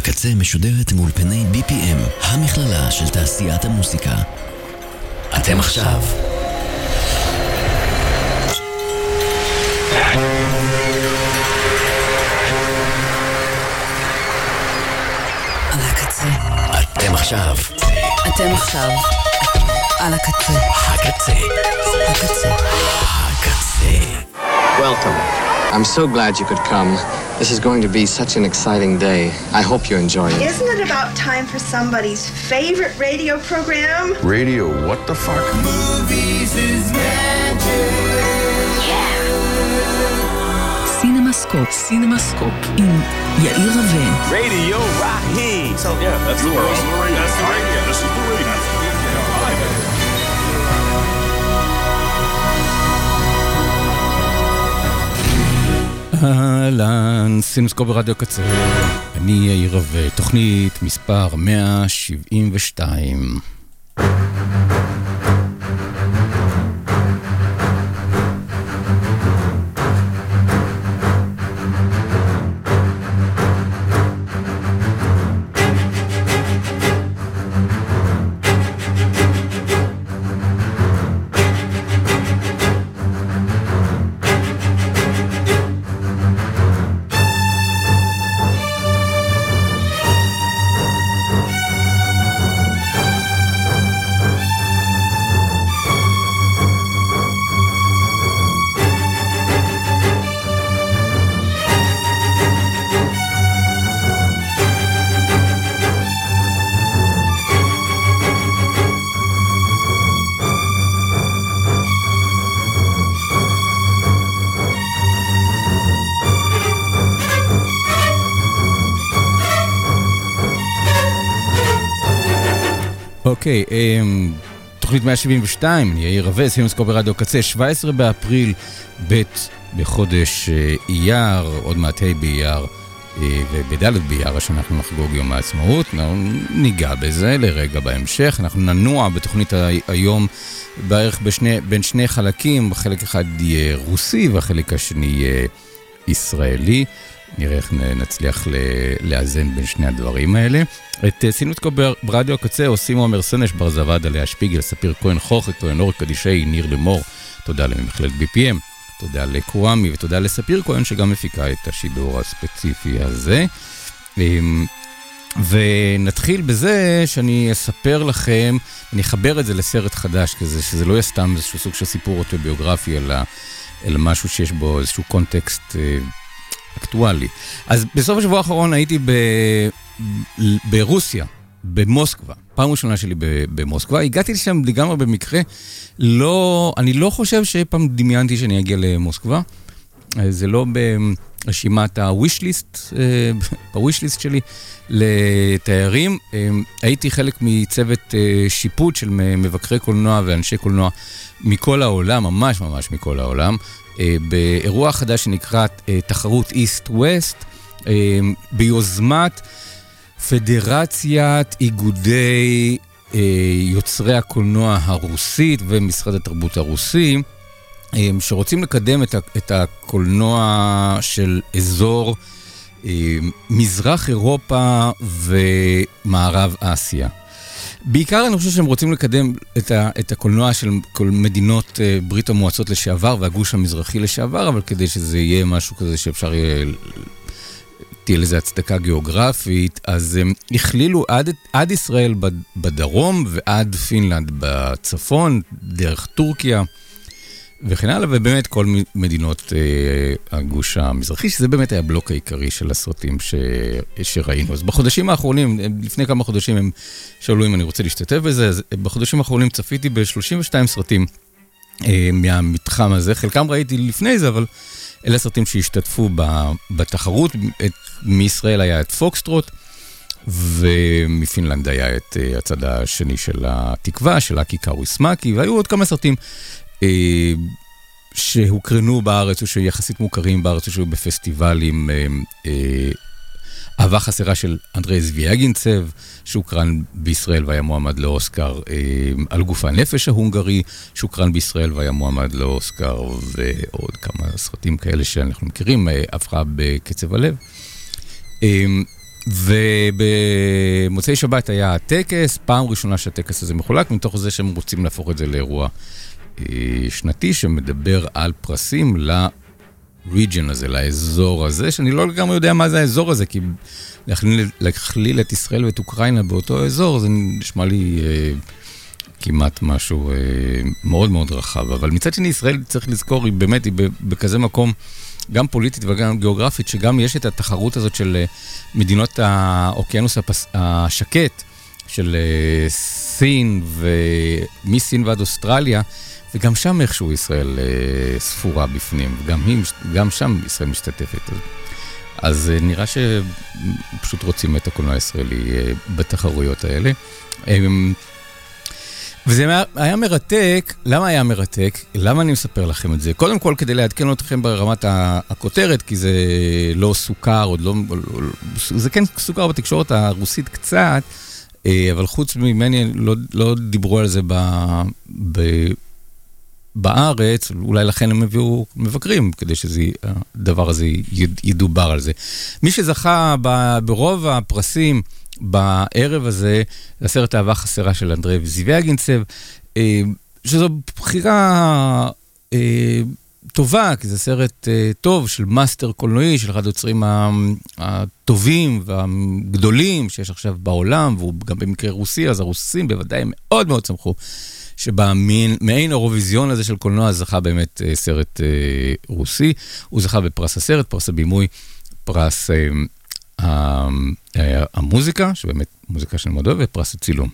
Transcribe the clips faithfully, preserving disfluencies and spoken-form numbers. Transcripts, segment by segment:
הקצה משודרת מאולפני בי פי אם, המכללה של תעשיית המוסיקה. אתם עכשיו על הקצה. אתם עכשיו אתם עכשיו על הקצה. הקצה. הקצה. הקצה. Welcome. I'm so glad you could come. This is going to be such an exciting day. I hope you enjoy it. Isn't it about time for somebody's favorite radio program? Radio, what the fuck? Movies is magic. Yeah. סינמסקופ, סינמסקופ עם יאיר רווה. Radio Raheem. So yeah, that's the word. That's the radio. This is the radio. אהלן, סינמסקופ ברדיו קצה. אני יאיר רווה, תוכנית מספר מאה שבעים ושתיים. אוקיי, תוכנית מאה שבעים ושתיים, אני יאיר רווה, סינמסקופ ברדיו קצה, שבעה עשר באפריל, ב' בחודש אייר, עוד מעט ה' באייר, ובד' באייר, שאנחנו נחגוג יום העצמאות, ניגע בזה לרגע בהמשך, אנחנו ננוע בתוכנית היום בערך בשני, בין שני חלקים, בחלק אחד יהיה רוסי, והחלק השני יהיה ישראלי, נראה איך נצליח לאזן בין שני הדברים האלה. את סינמסקופ ברדיו הקצה עושים עומר סנש, בר זווד, עליה שפיגל, ספיר כהן חוכת, כהן אור קדישי, ניר למור, תודה למכללת בי פי אם, תודה לקוואמי ותודה לספיר כהן שגם מפיקה את השידור הספציפי הזה. ונתחיל בזה שאני אספר לכם, אני אחבר את זה לסרט חדש כזה, שזה לא יהיה סתם איזשהו סוג של סיפור אוטוביוגרפי, אלא, אלא משהו שיש בו איזשהו קונטקסט אקטואלי. אז בסוף השבוע האחרון הייתי ב... ברוסיה, במוסקבה, פעם ראשונה שלי במוסקבה, הגעתי לשם לגמרי במקרה, לא, אני לא חושב שפעם דמיינתי שאני אגיע למוסקבה, זה לא ברשימת ה-wish list, ב-wish list שלי לתיירים, הייתי חלק מצוות שיפוט של מבקרי קולנוע ואנשי קולנוע מכל העולם, ממש ממש מכל העולם, באירוע חדש שנקרא תחרות איסט-ווסט, ביוזמת פדרציית איגודי יוצרי הקולנוע הרוסית ומשרד התרבות הרוסי, שרוצים לקדם את הקולנוע של אזור מזרח אירופה ומערב אסיה. בעיקר אני חושב שהם רוצים לקדם את, ה, את הקולנוע של כל מדינות ברית המועצות לשעבר והגוש המזרחי לשעבר, אבל כדי שזה יהיה משהו כזה שאפשר יהיה, תהיה לזה הצדקה גיאוגרפית, אז הם הכלילו עד, עד ישראל בדרום ועד פינלנד בצפון, דרך טורקיה וכן הלאה, ובאמת כל מדינות אה, הגוש המזרחי, שזה באמת היה הבלוק העיקרי של הסרטים ש... שראינו. אז בחודשים האחרונים, לפני כמה חודשים הם שאלו אם אני רוצה להשתתף בזה, אז בחודשים האחרונים צפיתי ב-שלושים ושתיים סרטים אה, מהמתחם הזה, חלקם ראיתי לפני זה, אבל אלה הסרטים שהשתתפו בתחרות, את, מישראל היה את פוקסטרוט, ומפינלנד היה את אה, הצד השני של התקווה, של אקי קאוויסמאקי, והיו עוד כמה סרטים, שהוקרנו בארץ או שיחסית מוכרים בארץ או שהיו בפסטיבלים, אהבה חסרה של אנדרי זוויאגינצב שהוקרן בישראל והיה מועמד לאוסקר, על גוף הנפש ההונגרי שהוקרן בישראל והיה מועמד לאוסקר, ועוד כמה סרטים כאלה שאנחנו מכירים, הפרעה בקצב הלב. ובמוצאי שבת היה הטקס, פעם ראשונה שהטקס הזה מחולק, מתוך זה שהם רוצים להפוך את זה לאירוע שנתי, שמדבר על פרסים לריג'ן הזה, לאזור הזה, שאני לא לגמרי יודע מה זה האזור הזה, כי להכליל, להכליל את ישראל ואת אוקראינה באותו אזור, זה נשמע לי אה, כמעט משהו אה, מאוד מאוד רחב. אבל מצד שני, ישראל צריך לזכור, היא באמת, היא בכזה מקום, גם פוליטית וגם גיאוגרפית, שגם יש את התחרות הזאת של מדינות האוקיינוס הפס... השקט, של סין ומסין ועד אוסטרליה, וגם שם איכשהו ישראל ספורה בפנים, וגם היא, גם שם ישראל משתתפת. אז נראה שפשוט רוצים את הקולנוע הישראלי בתחרויות האלה. וזה היה מרתק. למה היה מרתק? למה אני מספר לכם את זה? קודם כל, כדי לעדכן אתכם ברמת הכותרת, כי זה לא סוכר, עוד לא, זה כן סוכר בתקשורת הרוסית קצת, אבל חוץ ממני לא, לא דיברו על זה ב, ב, בארץ, אולי לכן הם הביאו מבקרים, כדי שהדבר הזה ידובר על זה. מי שזכה ב, ברוב הפרסים, בערב הזה, לסרט אהבה חסרה של אנדרי זיוויאגינצב, שזו בחירה טובה, כי זה סרט טוב של מאסטר קולנועי, של אחד היוצרים הטובים והגדולים שיש עכשיו בעולם, והוא גם במקרה רוסי, אז הרוסים בוודאי מאוד מאוד שמחו, שבמעין האירוויזיון הזה של קולנוע זכה באמת סרט רוסי, הוא זכה בפרס הסרט, פרס הבימוי, פרס המוזיקה, שבאמת מוזיקה של מאוד אוהב, ופרס הצילום.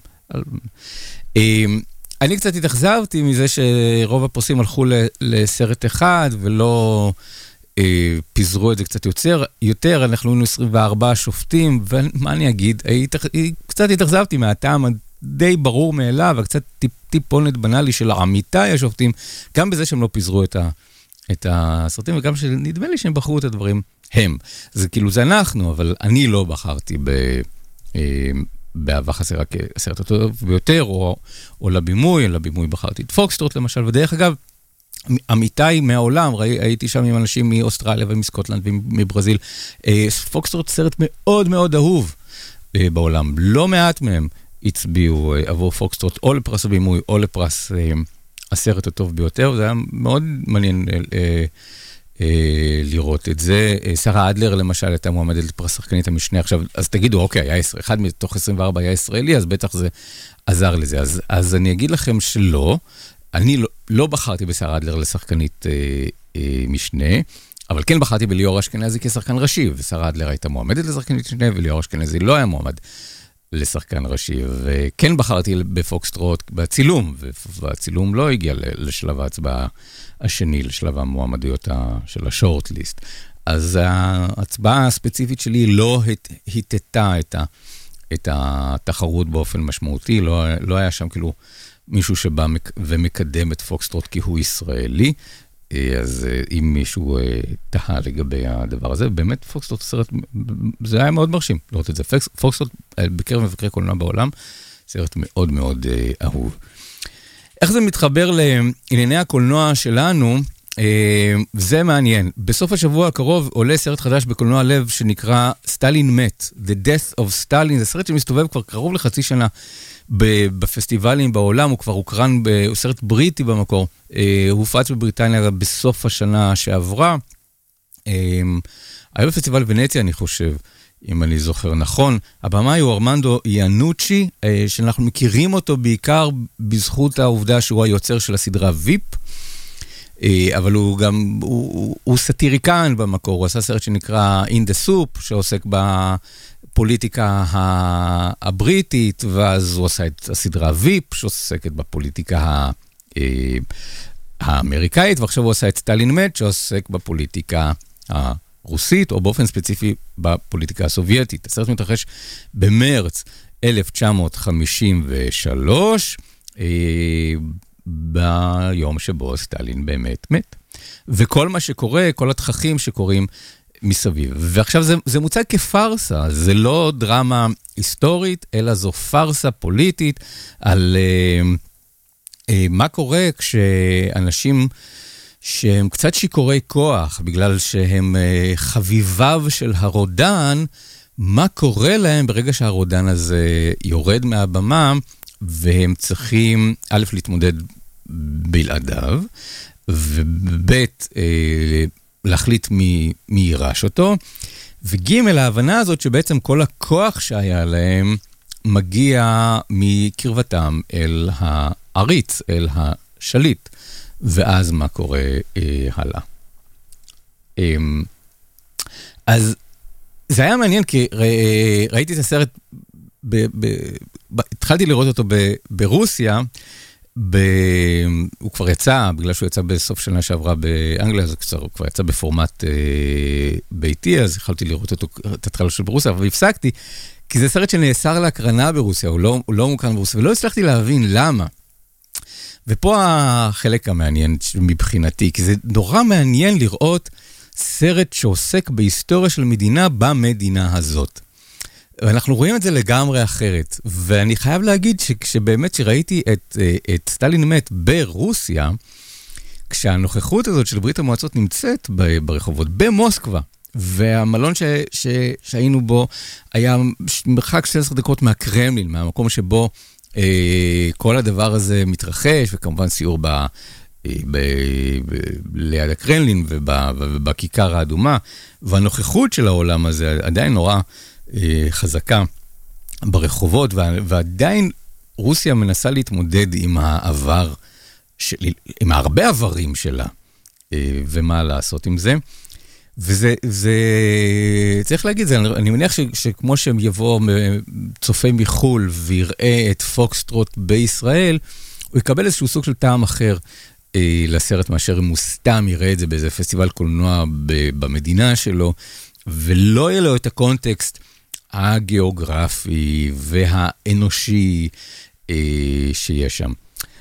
אני קצת התאכזבתי מזה שרוב הפרסים הלכו לסרט אחד, ולא פיזרו את זה קצת יותר, אנחנו היינו עשרים וארבעה שופטים, ומה אני אגיד, קצת התאכזבתי מהטעם די ברור מאליו, וקצת טיפונת בנאלי של עמיתי השופטים, גם בזה שהם לא פיזרו את ה... את הסרטים, וגם שנדמה לי שהם בחרו את הדברים הם. זה כאילו, זה אנחנו, אבל אני לא בחרתי ב, אה, באהבה חסרה כסרט הטוב ביותר, או, או לבימוי, לבימוי בחרתי את פוקסטרוט למשל, ודרך אגב, עמיתי מהעולם, ראי, הייתי שם עם אנשים מאוסטרליה ומסקוטלנד ומברזיל, אה, פוקסטרוט סרט מאוד מאוד אהוב אה, בעולם, לא מעט מהם הצביעו אה, עבור פוקסטרוט, או לפרס הבימוי, או לפרס... אה, הסרט הטוב ביותר, זה היה מאוד מעניין אה, אה, אה, לראות את זה. שרה אדלר למשל הייתה מועמדת לפרס שחקנית המשנה, עכשיו, אז תגידו, אוקיי, היה אחד מתוך עשרים וארבע היה ישראלי, אז בטח זה עזר לזה. אז, אז אני אגיד לכם שלא, אני לא, לא בחרתי בשרה אדלר לשחקנית אה, אה, משנה, אבל כן בחרתי בליאור אשכנזי כשחקן ראשי, ושרה אדלר הייתה מועמדת לשחקנית משנה, וליאור אשכנזי לא היה מועמד לשחקן ראשי, וכן בחרתי בפוקסטרוט בצילום, והצילום לא הגיע לשלב ההצבעה השני, לשלב המועמדויות של השורט-ליסט. אז ההצבעה הספציפית שלי לא היטטה את, את התחרות באופן משמעותי, לא, לא היה שם כאילו מישהו שבא ומקדם את פוקסטרוט כי הוא ישראלי, אז אם מישהו תהה לגבי הדבר הזה, באמת פוקסטרוט סרט, זה היה מאוד מרשים לראות את זה. פוקסטרוט בקרב מבקרי קולנוע בעולם, סרט מאוד מאוד אהוב. איך זה מתחבר לענייני הקולנוע שלנו? זה מעניין. בסוף השבוע הקרוב עולה סרט חדש בקולנוע לב שנקרא סטלין מת, The Death of Stalin, זה סרט שמסתובב כבר קרוב לחצי שנה בפסטיבלים בעולם, הוא כבר הוקרן, הוא סרט בריטי במקור, הוא הופץ בבריטניה בסוף השנה שעברה, היה בפסטיבל ונציה אני חושב, אם אני זוכר נכון, הבמאי הוא ארמנדו יאנוצ'י, שאנחנו מכירים אותו בעיקר בזכות העובדה שהוא היוצר של הסדרה ויפ, אבל הוא גם, הוא, הוא סטיריקן במקור, הוא עשה סרט שנקרא In the Soup, שעוסק בפוליטיקה הבריטית, ואז הוא עשה את הסדרה ויפ, שעוסקת בפוליטיקה האמריקאית, ועכשיו הוא עשה את סטלין מת, שעוסק בפוליטיקה הרוסית, או באופן ספציפי בפוליטיקה הסובייטית. הסרט מתרחש במרץ אלף תשע מאות חמישים ושלוש, ביום שבו סטלין באמת מת. וכל מה שקורה, כל התככים שקורים מסביב. ועכשיו זה, זה מוצג כפרסה, זה לא דרמה היסטורית, אלא זו פרסה פוליטית על אה, אה, מה קורה כשאנשים שהם קצת שיקורי כוח, בגלל שהם אה, חביביו של הרודן, מה קורה להם ברגע שהרודן הזה יורד מהבמה, והם צריכים, א', להתמודד בלעדיו, וב', אה, להחליט מי, מי יירש אותו, וג', ההבנה הזאת שבעצם כל הכוח שהיה להם, מגיע מקרבתם אל העריץ, אל השליט, ואז מה קורה אה, הלאה. אה, אז זה היה מעניין, כי ראי, ראיתי את הסרט, ב, ב, ב, התחלתי לראות אותו ב, ברוסיה, ב, הוא כבר יצא, בגלל שהוא יצא בסוף שנה שעברה באנגליה, אז הוא כבר יצא בפורמט אה, ביתי, אז יכולתי לראות אותו, את התחלה של ברוסיה, אבל הפסקתי, כי זה סרט שנאסר להקרנה ברוסיה, הוא לא, הוא לא מוקרן ברוסיה, ולא הצלחתי להבין למה. ופה החלק המעניין מבחינתי, כי זה נורא מעניין לראות סרט שעוסק בהיסטוריה של מדינה במדינה הזאת. ואנחנו רואים את זה לגמרי אחרת, ואני חייב להגיד שכשבאמת שראיתי את, את סטלין מת ברוסיה, כשהנוכחות הזאת של ברית המועצות נמצאת ברחובות, במוסקבה, והמלון ש, ש, שהיינו בו היה מרחק שתי עשרה דקות מהקרמלין, מהמקום שבו אה, כל הדבר הזה מתרחש, וכמובן סיור ב, אה, ב, ב, ליד הקרמלין ובכיכר האדומה, והנוכחות של העולם הזה עדיין נורא אה, חזקה ברחובות, וה, ועדיין רוסיה מנסה להתמודד עם העבר, של, עם הרבה עברים שלה, אה, ומה לעשות עם זה. וזה, זה, צריך להגיד, זה, אני מניח ש, שכמו שהם יבוא צופה מחול ויראה את פוקסטרוט בישראל, הוא יקבל איזשהו סוג של טעם אחר אה, לסרט מאשר אם הוא סתם יראה את זה באיזה פסטיבל קולנוע ב, במדינה שלו, ולא יהיה לו את הקונטקסט הגיאוגרפי והאנושי אה, שיש שם.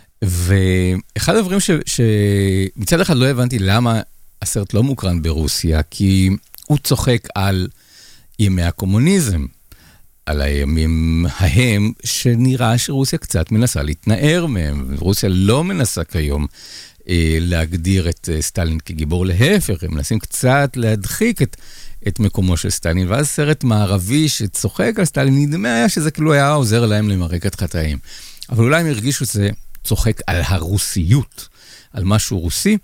ואחד הדברים ש, שמצד אחד לא הבנתי למה הסרט לא מוקרן ברוסיה, כי הוא צוחק על ימי הקומוניזם, על הימים ההם, שנראה שרוסיה קצת מנסה להתנער מהם. רוסיה לא מנסה כיום אה, להגדיר את אה, סטלין כגיבור, להפך, הם מנסים קצת להדחיק את, את מקומו של סטלין, ואז סרט מערבי שצוחק על סטלין, נדמה היה שזה כאילו היה עוזר להם למרק את חטאים. אבל אולי הם הרגישו שזה צוחק על הרוסיות, על משהו רוסי,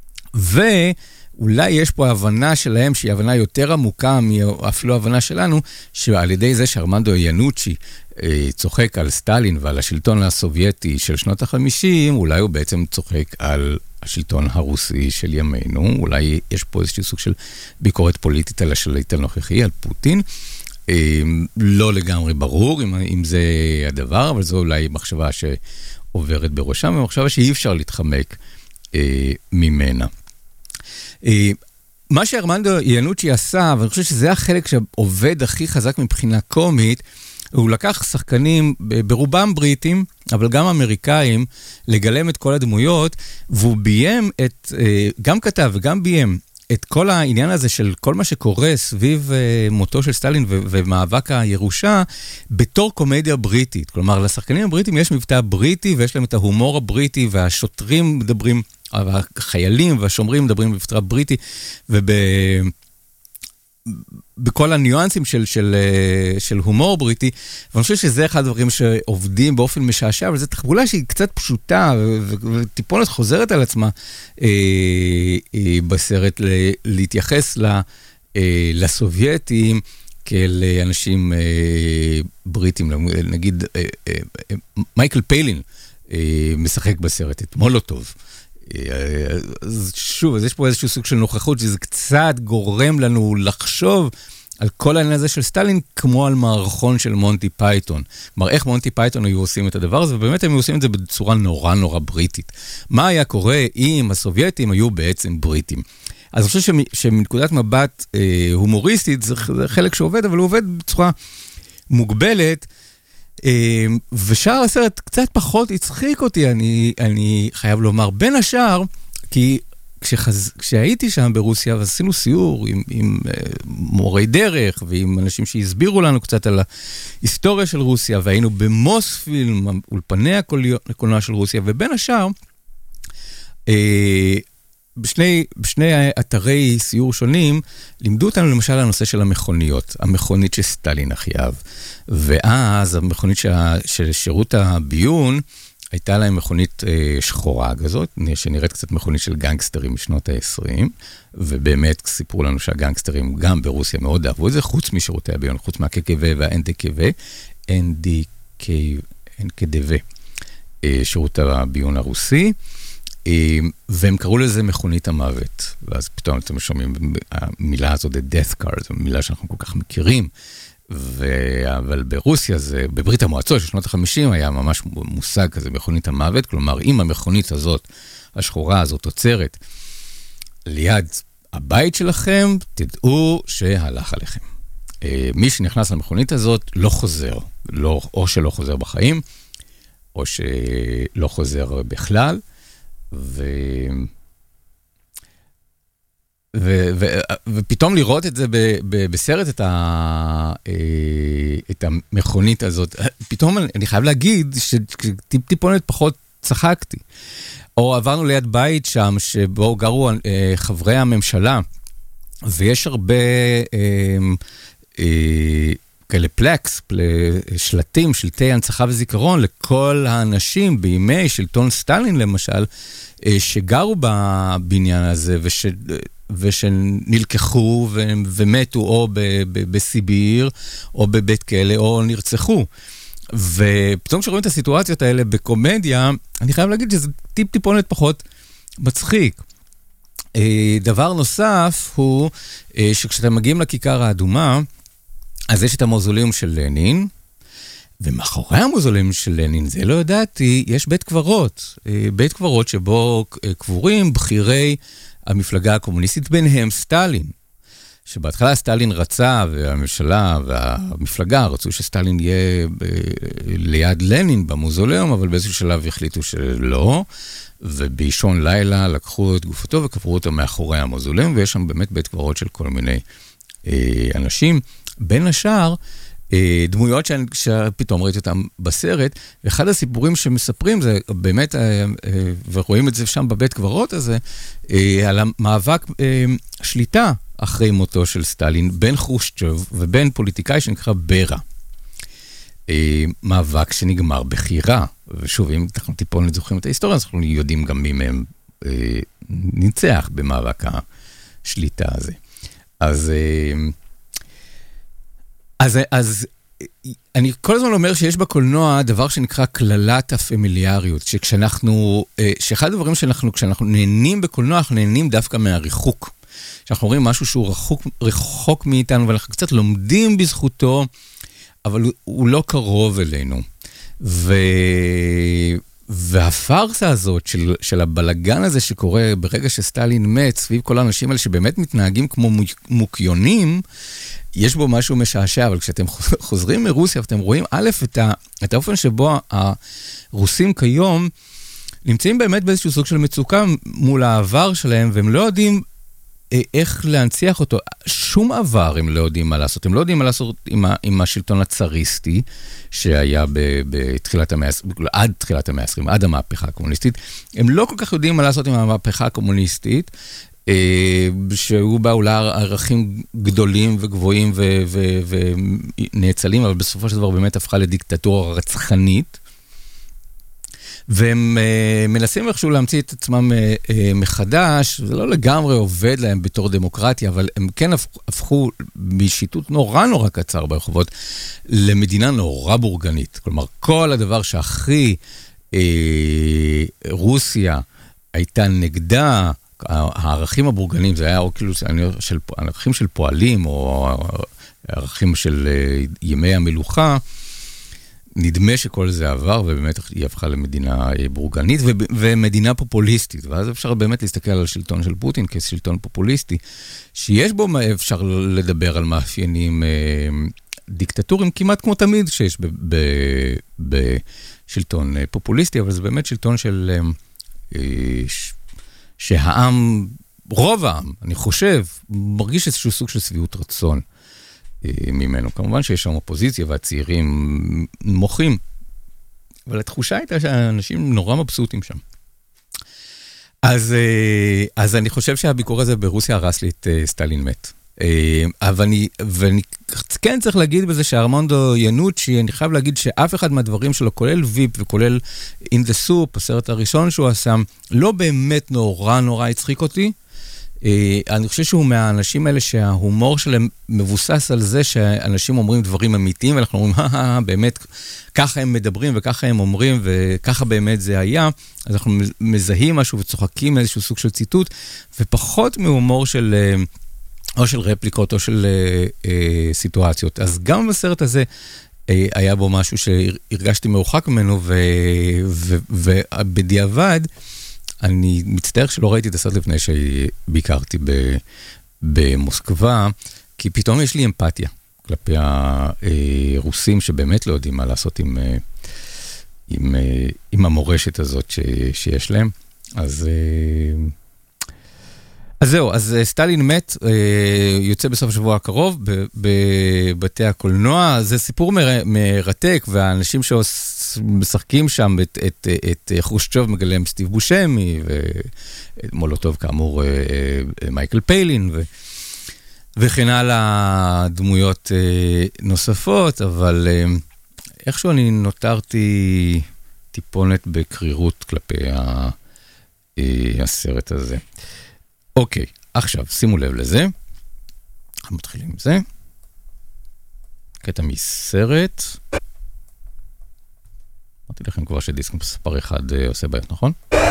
ואולי יש פה הבנה שלהם, שהיא הבנה יותר עמוקה, אפילו הבנה שלנו, שעל ידי זה שארמנדו ינוצ'י אה, צוחק על סטלין ועל השלטון הסובייטי של שנות החמישים, אולי הוא בעצם צוחק על השלטון הרוסי של ימינו, אולי יש פה איזשהו סוג של ביקורת פוליטית על השליט הנוכחי, על פוטין, אה, לא לגמרי ברור אם, אם זה הדבר, אבל זו אולי מחשבה שעוברת בראשם, ומחשבה שאי אפשר להתחמק אה, ממנה. אה, מה שארמנדו ינוצ'י עשה, ואני חושב שזה החלק שעובד הכי חזק מבחינה קומית, הוא לקח שחקנים ברובם בריטים, אבל גם אמריקאים, לגלם את כל הדמויות, והוא ביים את, אה, גם כתב וגם ביים, את כל העניין הזה של כל מה שקורה סביב אה, מותו של סטלין ו- ומאבק הירושה, בתור קומדיה בריטית. כלומר, לשחקנים הבריטים יש מבטא בריטי, ויש להם את ההומור הבריטי, והשוטרים מדברים, החיילים והשומרים מדברים מבטא בריטי, ובכל הניואנסים של, של, של הומור בריטי, ואני חושב שזה אחד הדברים שעובדים באופן משעשע, אבל זו תחבולה שהיא קצת פשוטה, וטיפונת חוזרת על עצמה אה, אה, בסרט, ל- להתייחס ל- אה, לסובייטים, כאל אנשים אה, בריטים, נגיד אה, אה, מייקל פיילין אה, משחק בסרט, את מולוטוב. אז שוב, אז יש פה איזשהו סוג של נוכחות, שזה קצת גורם לנו לחשוב על כל העניין הזה של סטלין, כמו על מערכון של מונטי פייתון. כלומר, איך מונטי פייתון היו עושים את הדבר הזה, ובאמת הם היו עושים את זה בצורה נורא נורא בריטית. מה היה קורה אם הסובייטים היו בעצם בריטים? אז אני חושב שמנקודת מבט אה, הומוריסטית, זה, זה חלק שעובד, אבל הוא עובד בצורה מוגבלת, ושאר הסרט קצת פחות הצחיק אותי, אני, אני חייב לומר, בין השאר, כי כשחז... כשהייתי שם ברוסיה, ועשינו סיור עם, עם uh, מורי דרך, ועם אנשים שהסבירו לנו קצת על ההיסטוריה של רוסיה, והיינו במוספילם, אולפני הקולנוע של רוסיה, ובין השאר, uh, בשני, בשני אתרי סיור שונים, לימדו אותנו למשל הנושא של המכוניות, המכונית שסטלין הכי אהב. ואז המכונית של, של שירות הביון, הייתה להם מכונית אה, שחורה כזאת, שנראית קצת מכונית של גנגסטרים משנות ה-עשרים, ובאמת סיפרו לנו שהגנגסטרים גם ברוסיה מאוד אהבו את זה, חוץ משירותי הביון, חוץ מה-קה קה וי וה-אן די קה וי, אן די קה וי, אה, שירות הביון הרוסי, אה, והם קראו לזה מכונית המוות, ואז פתאום אתם שומעים, המילה הזאת, the death car, זו מילה שאנחנו כל כך מכירים, ו... אבל ברוסיה זה, בברית המועצות של שנות ה-חמישים היה ממש מושג כזה, מכונית המוות, כלומר, אם המכונית הזאת, השחורה הזאת, עוצרת ליד הבית שלכם, תדעו שהלך עליכם. מי שנכנס למכונית הזאת לא חוזר, לא, או שלא חוזר בחיים, או שלא חוזר בכלל, ו... ו- ו- ופתאום לראות את זה ב- ב- בסרט, את, ה- את המכונית הזאת, פתאום אני חייב להגיד שטיפונת פחות צחקתי. או עברנו ליד בית שם, שבו גרו חברי הממשלה, ויש הרבה אה, אה, כאלה פלקס, שלטים, שלטי הנצחה וזיכרון, לכל האנשים בימי שלטון סטלין למשל, שגרו בבניין הזה, וש... ושנלקחו ו... ומתו או ב... ב... בסיביר, או בבית כלא, או נרצחו. ופתאום שרואים את הסיטואציות האלה בקומדיה, אני חייב להגיד שזה טיפ טיפונת פחות מצחיק. דבר נוסף הוא שכשאתם מגיעים לכיכר האדומה, אז יש את המוזוליום של לנין, ומאחורי המוזוליום של לנין, זה לא ידעתי, יש בית קברות. בית קברות שבו קבורים בחירי המפלגה הקומוניסטית, ביניהם סטלין. שבהתחלה סטלין רצה, והממשלה והמפלגה רצו שסטלין יהיה ליד לנין במוזוליום, אבל באיזשהו שלב החליטו שלא, ובאישון לילה לקחו את גופתו וקברו אותה מאחורי המוזוליום, ויש שם באמת בית קברות של כל מיני אה, אנשים. בין השאר, אה, דמויות שפתאום ראיתי אותם בסרט, ואחד הסיפורים שמספרים זה באמת, אה, אה, ורואים את זה שם בבית קברות הזה, אה, על המאבק אה, שליטה אחרי מותו של סטלין, בין חרושצ'וב ובין פוליטיקאי שנקרא ברה. אה, מאבק שנגמר בחירה, ושוב, אם אנחנו טיפול זוכרים את ההיסטוריה, אז אנחנו יודעים גם מי מהם אה, ניצח במאבק השליטה הזה. אז... אה, אז, אז אני כל הזמן אומר שיש בקולנוע דבר שנקרא כללת הפמיליאריות, שכשאנחנו, שאחד הדברים שאנחנו, כשאנחנו נהנים בקולנוע, אנחנו נהנים דווקא מהריחוק. שאנחנו רואים משהו שהוא רחוק, רחוק מאיתנו, ואנחנו קצת לומדים בזכותו, אבל הוא, הוא לא קרוב אלינו. ו... והפרסה הזאת של, של הבלגן הזה שקורה ברגע שסטלין מת, סביב כל האנשים האלה שבאמת מתנהגים כמו מוקיונים, יש בו משהו משעשע, אבל כשאתם חוזרים מרוסיה, ואתם רואים א', את, ה, את האופן שבו הרוסים כיום נמצאים באמת באיזשהו סוג של מצוקה מול העבר שלהם, והם לא יודעים איך להנציח אותו. שום עבר הם לא יודעים מה לעשות. הם לא יודעים מה לעשות עם, ה, עם השלטון הצריסטי, שהיה ב, בתחילת המאה, עד תחילת המאה העשרים, עד המהפכה הקומוניסטית. הם לא כל כך יודעים מה לעשות עם המהפכה הקומוניסטית, שהוא בא אולי ערכים גדולים וגבוהים ונאצלים, אבל בסופו של דבר באמת הפכה לדיקטטורה רצחנית, והם מנסים איכשהו להמציא את עצמם מחדש, זה לא לגמרי עובד להם בתור דמוקרטיה, אבל הם כן הפכו משיטוט נורא נורא קצר ברחובות, למדינה נורא בורגנית. כלומר, כל הדבר שהכי רוסיה הייתה נגדה, הערכים הבורגנים, זה היה או כאילו של, ערכים של פועלים, או ערכים של ימי המלוכה, נדמה שכל זה עבר, ובאמת היא הפכה למדינה בורגנית, ומדינה פופוליסטית, ואז אפשר באמת להסתכל על השלטון של פוטין, כשלטון פופוליסטי, שיש בו אפשר לדבר על מאפיינים דיקטטוריים, כמעט כמו תמיד שיש בשלטון פופוליסטי, אבל זה באמת שלטון של... שהעם, רוב העם, אני חושב, מרגיש איזשהו סוג של שביעות רצון ממנו. כמובן שיש שם אופוזיציה והצעירים מוחים, אבל התחושה הייתה שהאנשים נורא מבסוטים שם. אז, אז אני חושב שהביקור הזה ברוסיה הרס לי את סטלין מת. אבל אני, ואני כן צריך להגיד בזה שארמונדו ינוצ'י, אני חייב להגיד שאף אחד מהדברים שלו, כולל ויפ וכולל In the Soup, הסרט הראשון שהוא עשה, לא באמת נורא נורא הצחיק אותי. אני חושב שהוא מהאנשים האלה שההומור שלהם מבוסס על זה שאנשים אומרים דברים אמיתיים, ואנחנו אומרים, באמת, ככה הם מדברים וככה הם אומרים, וככה באמת זה היה. אז אנחנו מזהים משהו וצוחקים איזשהו סוג של ציטוט, ופחות מהומור של... או של רפליקות, או של אה, אה, סיטואציות. אז גם בסרט הזה אה, היה בו משהו שהרגשתי מרוחק ממנו, ו, ו, ובדיעבד, אני מצטער שלא ראיתי את הסרט לפני שביקרתי ב, במוסקבה, כי פתאום יש לי אמפתיה כלפי הרוסים, שבאמת לא יודעים מה לעשות עם, עם, עם המורשת הזאת ש, שיש להם. אז... אה, אז זהו, אז סטלין מת, יוצא בסוף השבוע הקרוב בבתי הקולנוע, זה סיפור מרתק, והאנשים שמשחקים שם את, את, את חרושצ'וב מגלם סטיב בושמי, ומולוטוב כאמור מייקל פיילין, ו, וכן הלאה דמויות נוספות, אבל איכשהו אני נותרתי טיפונת בקרירות כלפי הסרט הזה. אוקיי, עכשיו, שימו לב לזה. אנחנו מתחילים עם זה. קטע מסרט. אמרתי לכם כבר שדיסק מספר אחד עושה בעיות, נכון?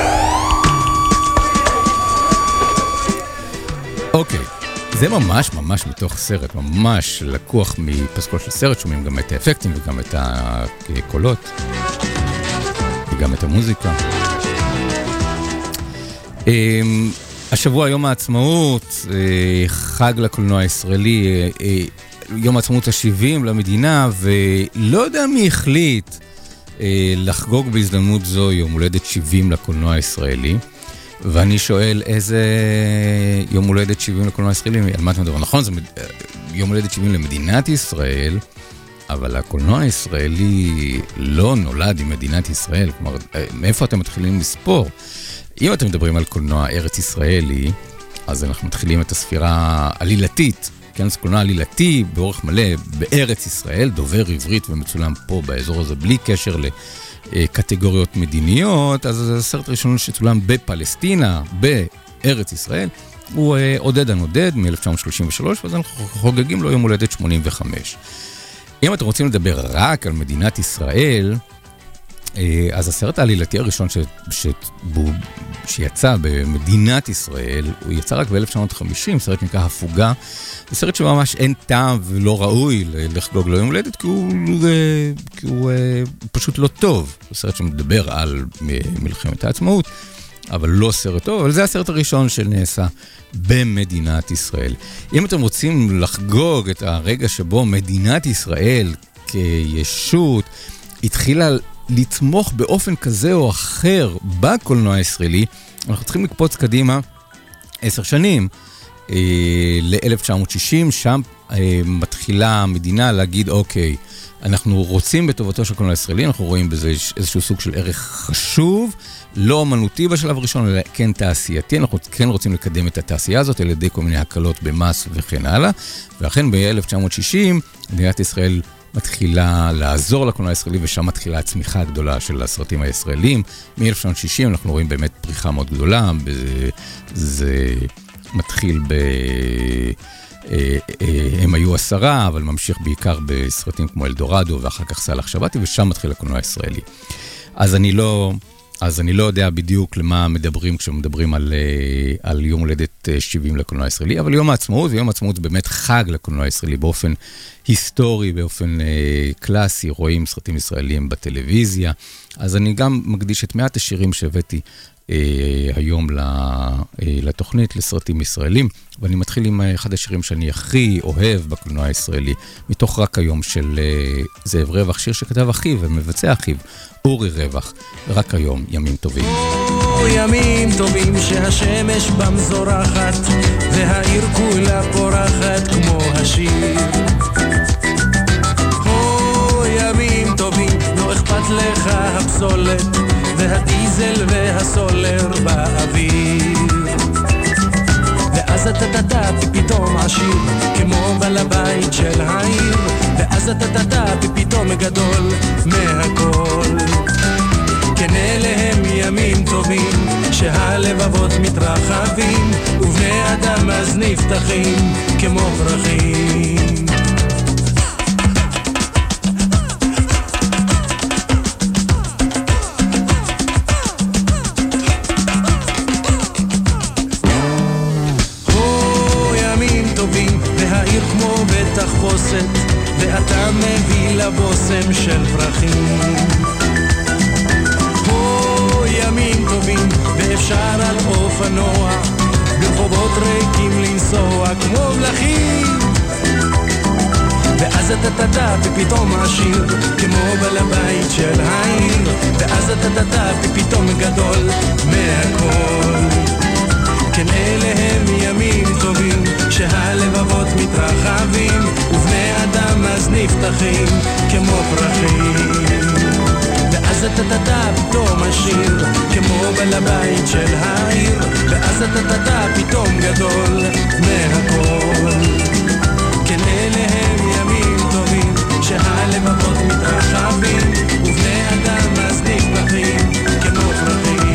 אוקיי, זה ממש ממש מתוך סרט, ממש לקוח מפסקול של סרט, שומעים גם את האפקטים וגם את הקולות, וגם את המוזיקה. השבוע יום העצמאות, חג לקולנוע הישראלי, יום העצמאות ה-שבעים למדינה, ולא יודע מי החליט לחגוג בהזדמנות זו יום הולדת שבעים לקולנוע הישראלי, ואני שואל איזה יום הולדת שבעים לקולנוע הישראלי, על מה אתם מדברים? נכון, זה יום הולדת שבעים למדינת ישראל, אבל הקולנוע הישראלי לא נולד עם מדינת ישראל, כלומר, מאיפה אתם מתחילים לספור? אם אתם מדברים על קולנוע ארץ ישראלי, אז אנחנו מתחילים את הספירה העלילתית, כן, זה קולנוע עלילתי באורך מלא בארץ ישראל, דובר עברית ומצולם פה באזור הזה בלי קשר לקטגוריות מדיניות, אז זה הסרט הראשון שצולם בפלסטינה, בארץ ישראל, הוא עודד הנודד מ-אלף תשע מאות שלושים ושלוש, ואז אנחנו חוגגים לו יום הולדת שמונים וחמש. אם אתם רוצים לדבר רק על מדינת ישראל, אז הסרט העלילתי הראשון ש, ש, בו, שיצא במדינת ישראל, הוא יצא רק ב-אלף תשע מאות חמישים, סרט נקרא הפוגה, זה סרט שממש אין טעם ולא ראוי לחגוג לו יום הולדת, כי הוא, כי הוא פשוט לא טוב. הוא סרט שמדבר על מלחמת העצמאות, אבל לא סרט טוב, אבל זה הסרט הראשון שנעשה במדינת ישראל. אם אתם רוצים לחגוג את הרגע שבו מדינת ישראל כישות התחילה לתמוך באופן כזה או אחר בקולנוע הישראלי, אנחנו צריכים לקפוץ קדימה עשר שנים, אה, ל-אלף תשע מאות שישים, שם אה, מתחילה המדינה להגיד, אוקיי, אנחנו רוצים בטובתו של הקולנוע הישראלי, אנחנו רואים בזה איזשהו סוג של ערך חשוב, לא אמנותי בשלב הראשון, אלא כן תעשייתי, אנחנו כן רוצים לקדם את התעשייה הזאת, על ידי כל מיני הקלות במס וכן הלאה, ואכן ב-אלף תשע מאות שישים, מדינת ישראל מתחילה לעזור לקולנוע הישראלי, ושם מתחילה הצמיחה הגדולה של הסרטים הישראלים. מ-אלף תשע מאות שישים אנחנו רואים באמת פריחה מאוד גדולה, זה מתחיל ב... הם היו עשרה, אבל ממשיך בעיקר בסרטים כמו אלדורדו, ואחר כך סלח שבתי, ושם מתחיל הקולנוע הישראלי. אז אני לא... אז אני לא יודע בדיוק למה מדברים כשמדברים על, על יום הולדת שבעים לקולנוע הישראלי, אבל יום העצמאות, ויום העצמאות זה באמת חג לקולנוע הישראלי באופן היסטורי, באופן אה, קלאסי, רואים סרטים ישראלים בטלוויזיה, אז אני גם מקדיש את מעט השירים שהבאתי אה, היום לתוכנית, לסרטים ישראלים, ואני מתחיל עם אחד השירים שאני הכי אוהב בקולנוע הישראלי, מתוך רק היום של אה, זאב רווח, שיר שכתב אחיו ומבצע אחיו, אורי רווח, רק היום, ימים טובים. או ימים טובים שהשמש במזורחת, והעיר כולה פורחת כמו השיר. או ימים טובים, לא אכפת לך הפסולת, והדיזל והסולר באוויר. בעל הבית של העיר, ואז אתה תתה פתאום גדול מהכל. כן אלה הם ימים טובים שהלבבות מתרחבים, ובני אדם אז נפתחים כמו פרחים. והעיר כמו בתחפושת, ואתה מביא לבוסם של פרחים. פה ימים טובים ואפשר על אופנוע ברחובות ריקים לנסוע כמו מלאכים, ואז אתה תתה ופתאום עשיר כמו בעל הבית של העיר, ואז אתה תתה ופתאום גדול מהכל. כן אלה הם ימים טובים שהלבבות מתרחבים, ובני אדם אז נפתחים כמו פרחים, ואז אתה תתה פתאום עשיר כמו בעל הבית של העיר, ואז אתה תתה פתאום גדול מהכל. כן אלה הם ימים טובים שהלבבות מתרחבים, ובני אדם אז נפתחים כמו פרחים.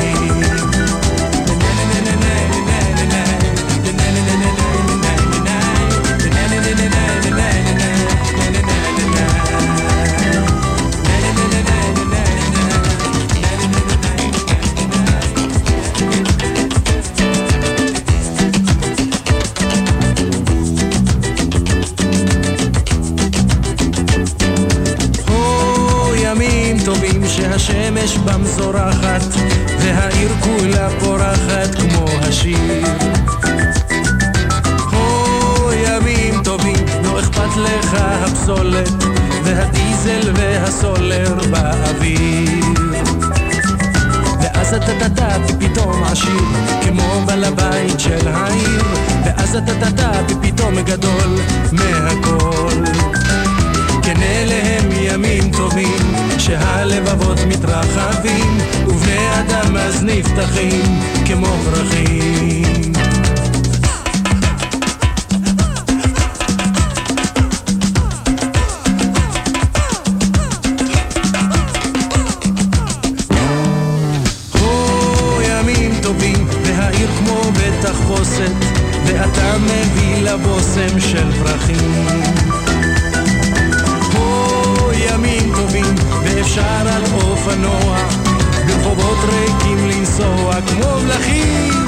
שהשמש במזורחת והעיר כולה פורחת כמו השיר. הו ימים טובים, לא אכפת לך הפסולת והדיזל והסולר באוויר, ואז אתה תתה פתאום עשיר כמו בעל הבית של העיר, ואז אתה תתה פתאום גדול מהכל. כן אלה הם ימים טובים שהלבבות מתרחבים, ובני אדם אז נפתחים כמו פרחים. הו ימים טובים והעיר כמו בתחפושת, ואתה מביא לבוסם של פרחים. ימים טובים ואפשר על אופנוע ברחובות ריקים לנסוע כמו מלאכים,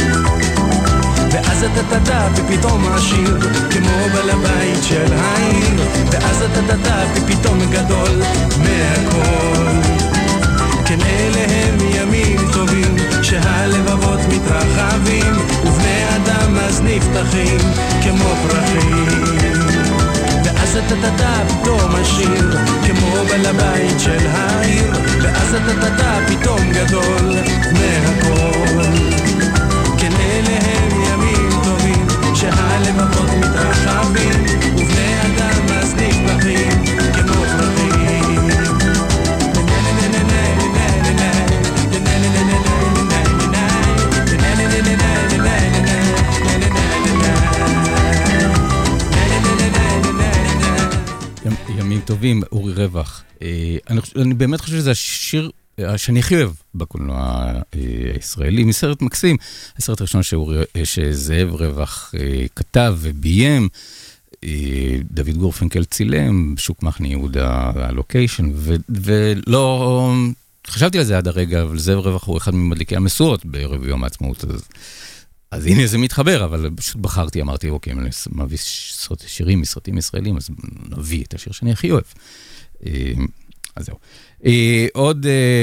ואז אתה תתה ופתאום עשיר כמו בעל הבית של העיר, ואז אתה תתה ופתאום גדול מהכל. כן אלה הם ימים טובים שהלבבות מתרחבים, ובני אדם אז נפתחים כמו פרחים, ואז אתה תתה פתאום עשיר כמו בעל הבית של העיר, ואז אתה תתה פתאום גדול מהכל. כן אלה הם ימים טובים שהלבבות מתרחבים, ובני אדם אז נפתחים כמו פרחים. ימים טובים, אורי רווח. אני, אני באמת חושב שזה השיר שאני הכי אוהב בקולנוע הישראלי, מסרט מקסים. הסרט הראשון שאורי, שזאב רווח כתב וביים, דוד גורפינקל צילם, שוק מחנה יהודה הלוקיישן, ו, ולא חשבתי על זה עד הרגע, אבל זאב רווח הוא אחד ממדליקי המשואות בערב יום העצמאות, אז אז הנה זה מתחבר, אבל פשוט בחרתי, אמרתי, אוקיי, אני מביא שירים מסרטים ישראלים, אז נביא את השיר שאני הכי אוהב. אז זהו. עוד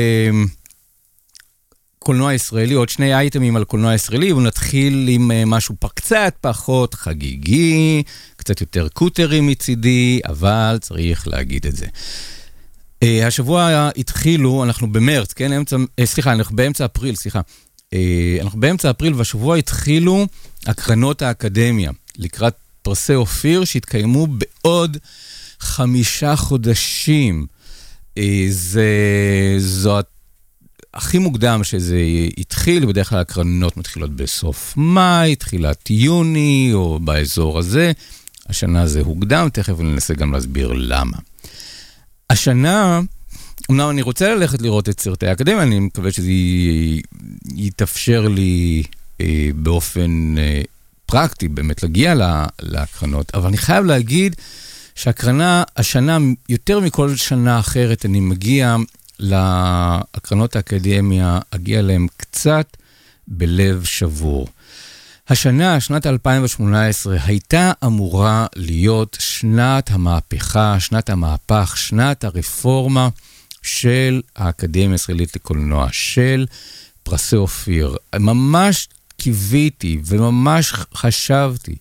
קולנוע ישראלי, עוד שני אייטמים על קולנוע ישראלי, ונתחיל עם משהו קצת פחות חגיגי, קצת יותר קוטרי מצידי, אבל צריך להגיד את זה. השבוע התחילו, אנחנו במרץ, כן? אמצע, סליחה, אנחנו באמצע אפריל, סליחה. אנחנו באמצע אפריל, והשבוע התחילו הקרנות האקדמיה, לקראת פרסי אופיר, שהתקיימו בעוד חמישה חודשים. זה, זו הכי מוקדם שזה התחיל, בדרך כלל הקרנות מתחילות בסוף מאי, תחילת יוני, או באזור הזה. השנה זה הוקדם, תכף ננסה גם להסביר למה. השנה, אמנם אני רוצה ללכת לראות את סרטי האקדמיה, אני מקווה שזה יתאפשר לי אה, באופן אה, פרקטי, באמת להגיע לה, להקרנות, אבל אני חייב להגיד שהקרנה, השנה, יותר מכל שנה אחרת, אני מגיע להקרנות האקדמיה, אגיע להם קצת בלב שבור. השנה, שנת אלפיים ושמונה עשרה, הייתה אמורה להיות שנת המהפכה, שנת המהפך, שנת הרפורמה של האקדמיה הישראלית לקולנוע, של פרסי אופיר. ממש קיוויתי וממש חשבתי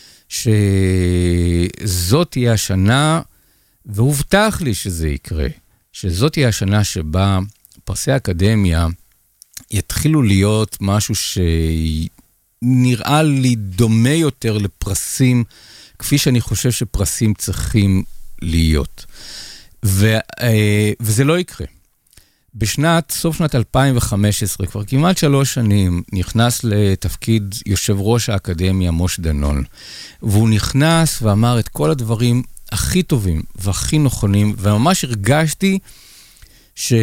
שזאת תהיה השנה, והובטח לי שזה יקרה, שזאת תהיה השנה שבה פרסי האקדמיה יתחילו להיות משהו שנראה לי דומה יותר לפרסים, כפי שאני חושב שפרסים צריכים להיות. ו, וזה לא יקרה. בשנת, סוף שנת אלפיים וחמש עשרה, כבר כמעט שלוש שנים, נכנס לתפקיד יושב ראש האקדמיה משה דנון, והוא נכנס ואמר את כל הדברים הכי טובים והכי נכונים, וממש הרגשתי ש...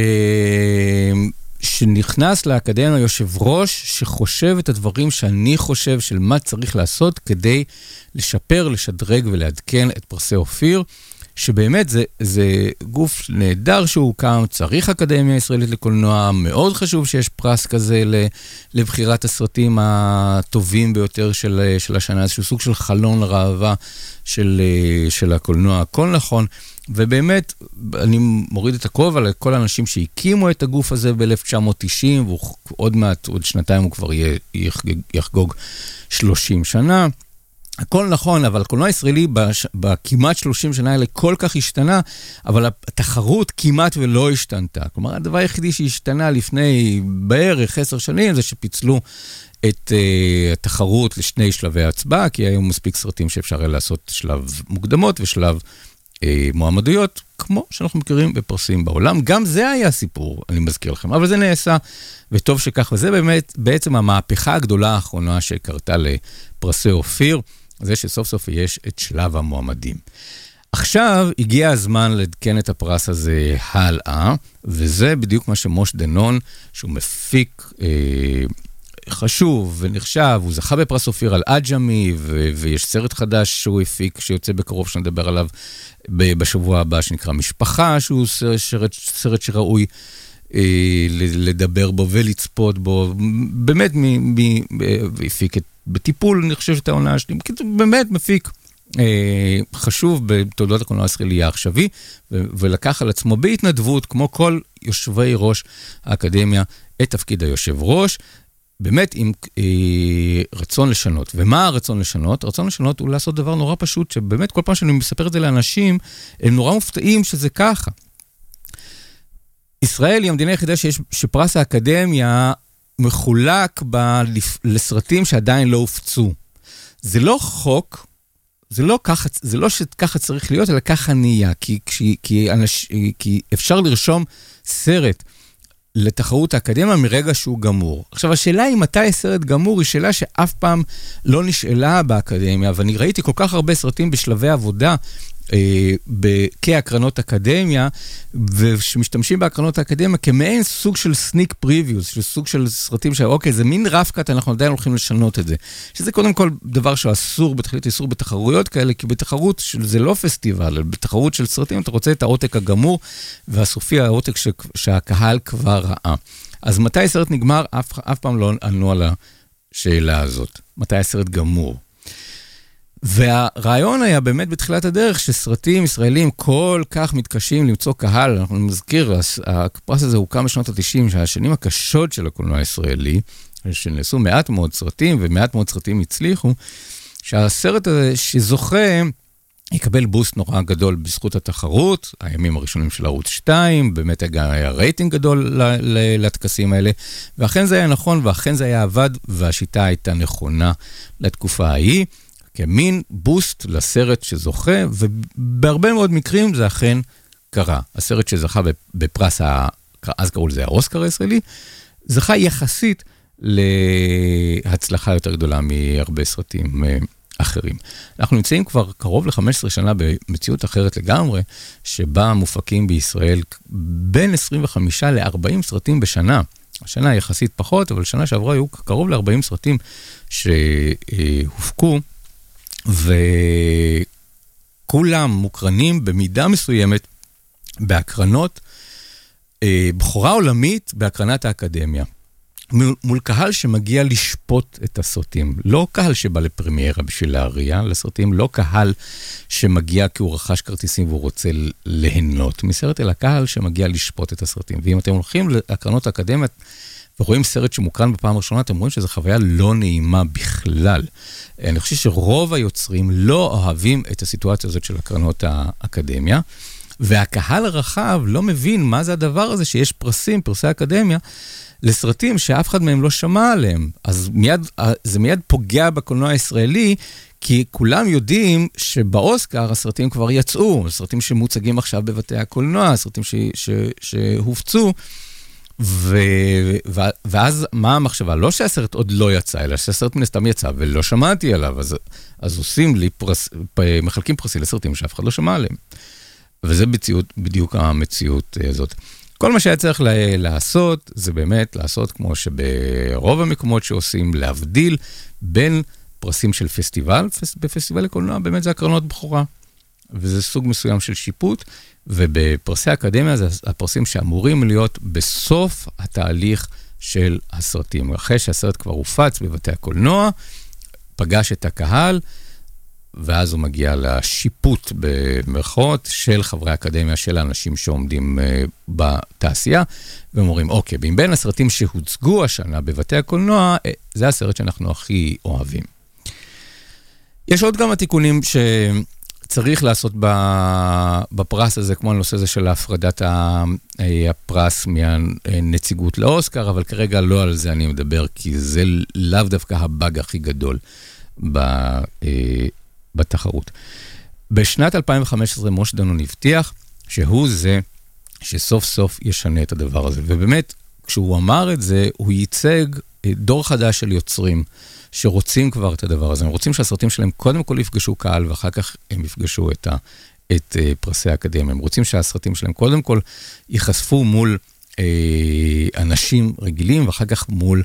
שנכנס לאקדמיה יושב ראש שחושב את הדברים שאני חושב של מה צריך לעשות כדי לשפר, לשדרג ולעדכן את פרסי אופיר, שבאמת זה, זה גוף נהדר שהוא קם, צריך אקדמיה ישראלית לקולנוע, מאוד חשוב שיש פרס כזה לבחירת הסרטים הטובים ביותר של, של השנה, איזשהו סוג של חלון ראווה של, של הקולנוע, הכל נכון, ובאמת אני מוריד את הכובע לכל האנשים שהקימו את הגוף הזה ב-אלף תשע מאות תשעים, ועוד מעט, עוד שנתיים הוא כבר יחגוג, יחגוג שלושים שנה, הכל נכון, אבל הקולנוע הישראלי בכמעט שלושים שנה האלה כל כך השתנה, אבל התחרות כמעט ולא השתנתה. כלומר, הדבר היחידי שהשתנה לפני בערך עשר שנים, זה שפיצלו את uh, התחרות לשני שלבי הצבעה, כי היו מספיק סרטים שאפשר היה לעשות שלב מוקדמות ושלב uh, מועמדויות, כמו שאנחנו מכירים בפרסים בעולם. גם זה היה סיפור, אני מזכיר לכם, אבל זה נעשה, וטוב שכך, וזה באמת בעצם המהפכה הגדולה האחרונה שקרתה לפרסי אופיר, זה שסוף סוף יש את שלב המועמדים. עכשיו הגיע הזמן לדקן את הפרס הזה הלאה, וזה בדיוק מה שמשה דנון, שהוא מפיק אה, חשוב ונחשב, הוא זכה בפרס אופיר על אג'מי, ו- ויש סרט חדש שהוא הפיק, שיוצא בקרוב שנדבר עליו בשבוע הבא, שנקרא משפחה, שהוא סרט, סרט שראוי אה, לדבר בו ולצפות בו, באמת מ- מ- הפיק את בטיפול, אני חושב שאתה עונה שלי, באמת מפיק אה, חשוב בתולדות הקולנוע הישראלי העכשווי, ו- ולקח על עצמו בהתנדבות, כמו כל יושבי ראש האקדמיה, את תפקיד היושב ראש, באמת עם אה, רצון לשנות. ומה הרצון לשנות? הרצון לשנות הוא לעשות דבר נורא פשוט, שבאמת כל פעם שאני מספר את זה לאנשים, הם נורא מופתעים שזה ככה. ישראל היא המדינה היחידה שיש, שפרס האקדמיה מחולק ב- לסרטים שעדיין לא הופצו. זה לא חוק, זה לא ככה, זה לא שככה צריך להיות, אלא ככה נהיה, כי, כי, כי, אנש, כי אפשר לרשום סרט לתחרות האקדמיה מרגע שהוא גמור. עכשיו, השאלה היא מתי סרט גמור, היא שאלה שאף פעם לא נשאלה באקדמיה, ואני ראיתי כל כך הרבה סרטים בשלבי עבודה, כהקרנות אקדמיה, ושמשתמשים בהקרנות האקדמיה כמעין סוג של סניק פריוויוס, של סוג של סרטים שאוקיי, זה מין רפקת, אנחנו עדיין הולכים לשנות את זה. שזה קודם כל דבר שאסור, בתחילת איסור בתחרויות כאלה, כי בתחרות זה לא פסטיבל, בתחרות של סרטים אתה רוצה את העותק הגמור, והסופי העותק ש... שהקהל כבר ראה. אז מתי סרט נגמר? אף, אף פעם לא ענו על השאלה הזאת. מתי הסרט גמור? והרעיון היה באמת בתחילת הדרך שסרטים ישראלים כל כך מתקשים למצוא קהל. אנחנו נזכיר, הפרס הזה הוקם בשנות ה-תשעים, שהשנים הקשות של הקולנוע הישראלי, שנעשו מעט מאוד סרטים ומעט מאוד סרטים הצליחו, שהסרט הזה שזוכה יקבל בוסט נורא גדול בזכות התחרות, הימים הראשונים של ערוץ שתיים, באמת היה רייטינג גדול לתקסים האלה, ואכן זה היה נכון, ואכן זה היה עבד, והשיטה הייתה נכונה לתקופה ההיא, כמין בוסט לסרט שזוכה, ובהרבה מאוד מקרים זה אכן קרה. הסרט שזכה בפרס, אז קראו לזה האוסקר הישראלי, זכה יחסית להצלחה יותר גדולה מהרבה סרטים אחרים. אנחנו נמצאים כבר קרוב ל-חמש עשרה שנה במציאות אחרת לגמרי, שבה מופקים בישראל בין עשרים וחמישה ל-ארבעים סרטים בשנה. השנה יחסית פחות, אבל שנה שעברה היו קרוב ל-ארבעים סרטים שהופקו, וכולם מוקרנים במידה מסוימת בהקרנות, בחורה עולמית בהקרנת האקדמיה. מול קהל שמגיע לשפוט את הסרטים. לא קהל שבא לפרמיירה בשביל להריע לסרטים, לא קהל שמגיע כי הוא רכש כרטיסים והוא רוצה ליהנות מסרט, אלא קהל שמגיע לשפוט את הסרטים. ואם אתם הולכים להקרנות האקדמיות ורואים סרט שמוקרן בפעם הראשונה, אתם רואים שזו חוויה לא נעימה בכלל. אני חושב שרוב היוצרים לא אוהבים את הסיטואציה הזאת של הקרנות האקדמיה, והקהל הרחב לא מבין מה זה הדבר הזה שיש פרסים, פרסי אקדמיה, לסרטים שאף אחד מהם לא שמע עליהם. אז מיד, זה מיד פוגע בקולנוע הישראלי, כי כולם יודעים שבאוסקר הסרטים כבר יצאו, סרטים שמוצגים עכשיו בבתי הקולנוע, סרטים ש, ש, שהופצו, ו, ו, ואז מה המחשבה? לא שהסרט עוד לא יצא, אלא שהסרט מן הסתם יצא ולא שמעתי עליו, אז, אז עושים לי פרס, מחלקים פרסי לסרטים שאף אחד לא שמע עליהם. וזה בציאות, בדיוק המציאות הזאת. כל מה שהיה צריך לעשות, זה באמת לעשות כמו שברוב המקומות שעושים, להבדיל בין פרסים של פסטיבל, בפסטיבל לקולנוע באמת זה הקרנות בחורה, וזה סוג מסוים של שיפוט, ובפרסי האקדמיה זה הפרסים שאמורים להיות בסוף התהליך של הסרטים. אחרי שהסרט כבר הופץ בבתי הקולנוע, פגש את הקהל, ואז הוא מגיע לשיפוט במרכאות של חברי האקדמיה, של האנשים שעומדים בתעשייה, והם אומרים, אוקיי, בין הסרטים שהוצגו השנה בבתי הקולנוע, זה הסרט שאנחנו הכי אוהבים. יש עוד כמה תיקונים שצריך לעשות בפרס הזה, כמו הנושא הזה של הפרדת הפרס מהנציגות לאוסקר, אבל כרגע לא על זה אני מדבר, כי זה לאו דווקא הבאג הכי גדול בתחרות. בשנת אלפיים וחמש עשרה משה דנון הבטיח שהוא זה שסוף סוף ישנה את הדבר הזה. ובאמת, כשהוא אמר את זה, הוא ייצג דור חדש של יוצרים שרוצים כבר את הדבר הזה. הם רוצים שהסרטים שלהם קודם כל יפגשו קהל, ואחר כך הם יפגשו את, ה, את פרסי האקדמיה. הם רוצים שהסרטים שלהם קודם כל ייחשפו מול אה, אנשים רגילים, ואחר כך מול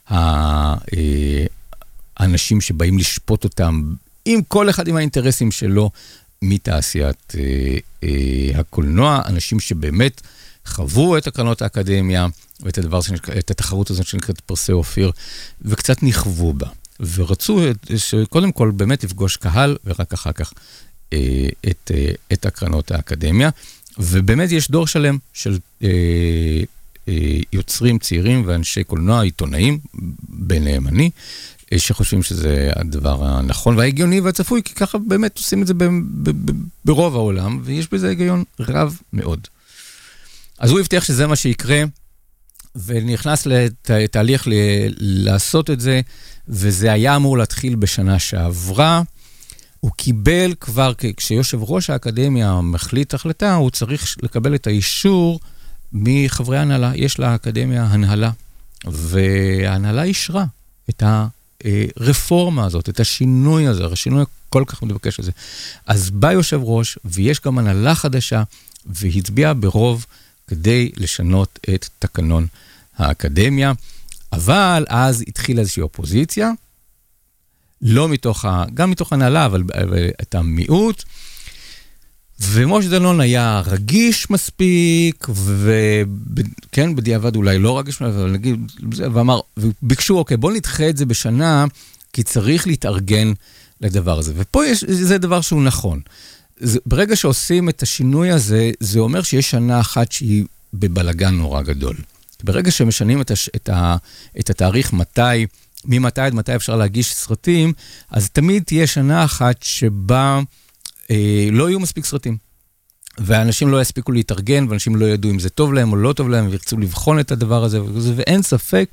האנשים שבאים לשפוט אותם, עם כל אחד עם האינטרסים שלו מתעשיית אה, אה, הקולנוע, אנשים שבאמת חוו את הקרנות האקדמיה, ואת הדבר, את התחרות הזאת שנקראת פרסי אופיר, וקצת נכוו בה. ורצו שקודם כל באמת יפגוש קהל, ורק אחר כך אה, את, אה, את הקרנות האקדמיה. ובאמת יש דור שלם של אה, אה, יוצרים צעירים ואנשי קולנוע, עיתונאים, ביניהם אני, שחושבים שזה הדבר הנכון וההגיוני והצפוי, כי ככה באמת עושים את זה ברוב העולם, ויש בזה היגיון רב מאוד. אז הוא הבטיח שזה מה שיקרה, ונכנס לתהליך לעשות את זה, וזה היה אמור להתחיל בשנה שעברה. הוא קיבל כבר, כשיושב ראש האקדמיה מחליט החלטה, הוא צריך לקבל את האישור מחברי ההנהלה. יש לאקדמיה הנהלה, וההנהלה אישרה את ה... רפורמה הזאת, את השינוי הזה, השינוי כל כך מתבקש הזה. אז בא יושב ראש, ויש גם הנהלה חדשה, והצביע ברוב כדי לשנות את תקנון האקדמיה, אבל אז התחילה איזושהי אופוזיציה, לא מתוך, גם מתוך הנהלה, אבל את המיעוט, ומשה דנון היה רגיש מספיק, וכן, בדיעבד אולי לא רגיש, אבל נגיד, ואמר, וביקשו, אוקיי, בואו נדחה את זה בשנה, כי צריך להתארגן לדבר הזה. ופה יש, זה דבר שהוא נכון. זה, ברגע שעושים את השינוי הזה, זה אומר שיש שנה אחת שהיא בבלגן נורא גדול. ברגע שמשנים את, הש, את, ה, את התאריך מתי, ממתי עד מתי אפשר להגיש סרטים, אז תמיד תהיה שנה אחת שבה לא יהיו מספיק סרטים, ואנשים לא יספיקו להתארגן, ואנשים לא ידעו אם זה טוב להם או לא טוב להם, וירצו לבחון את הדבר הזה, ואין ספק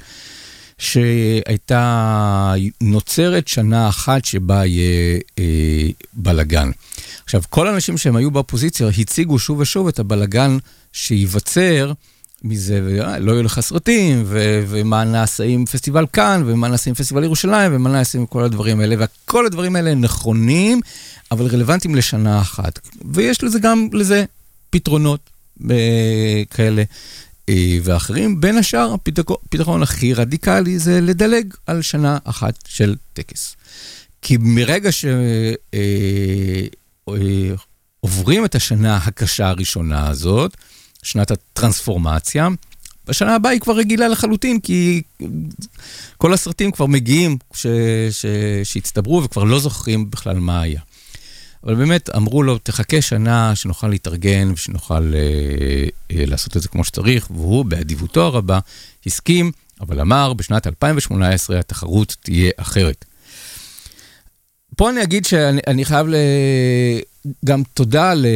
שהייתה נוצרת שנה אחת שבה יהיה אה, בלגן. עכשיו, כל האנשים שהם היו באופוזיציה הציגו שוב ושוב את הבלגן שיווצר מזה, ולא יהיו לך סרטים, ו- ומה נעשה עם פסטיבל כאן, ומה נעשה עם פסטיבל ירושלים, ומה נעשה עם כל הדברים האלה, וכל הדברים האלה נכונים, אבל רלוונטיים לשנה אחת. ויש לזה גם לזה פתרונות כאלה ואחרים. בין השאר, הפתרון הכי רדיקלי זה לדלג על שנה אחת של טקס. כי מרגע שעוברים את השנה הקשה הראשונה הזאת, שנת הטרנספורמציה, בשנה הבאה היא כבר רגילה לחלוטין, כי כל הסרטים כבר מגיעים ש... ש... שהצטברו וכבר לא זוכרים בכלל מה היה. אבל באמת אמרו לו, תחכה שנה שנוכל להתארגן ושנוכל אה, אה, לעשות את זה כמו שצריך, והוא באדיבותו הרבה הסכים, אבל אמר, בשנת אלפיים שמונה עשרה התחרות תהיה אחרת. פה אני אגיד שאני אני חייב ל... גם תודה ל...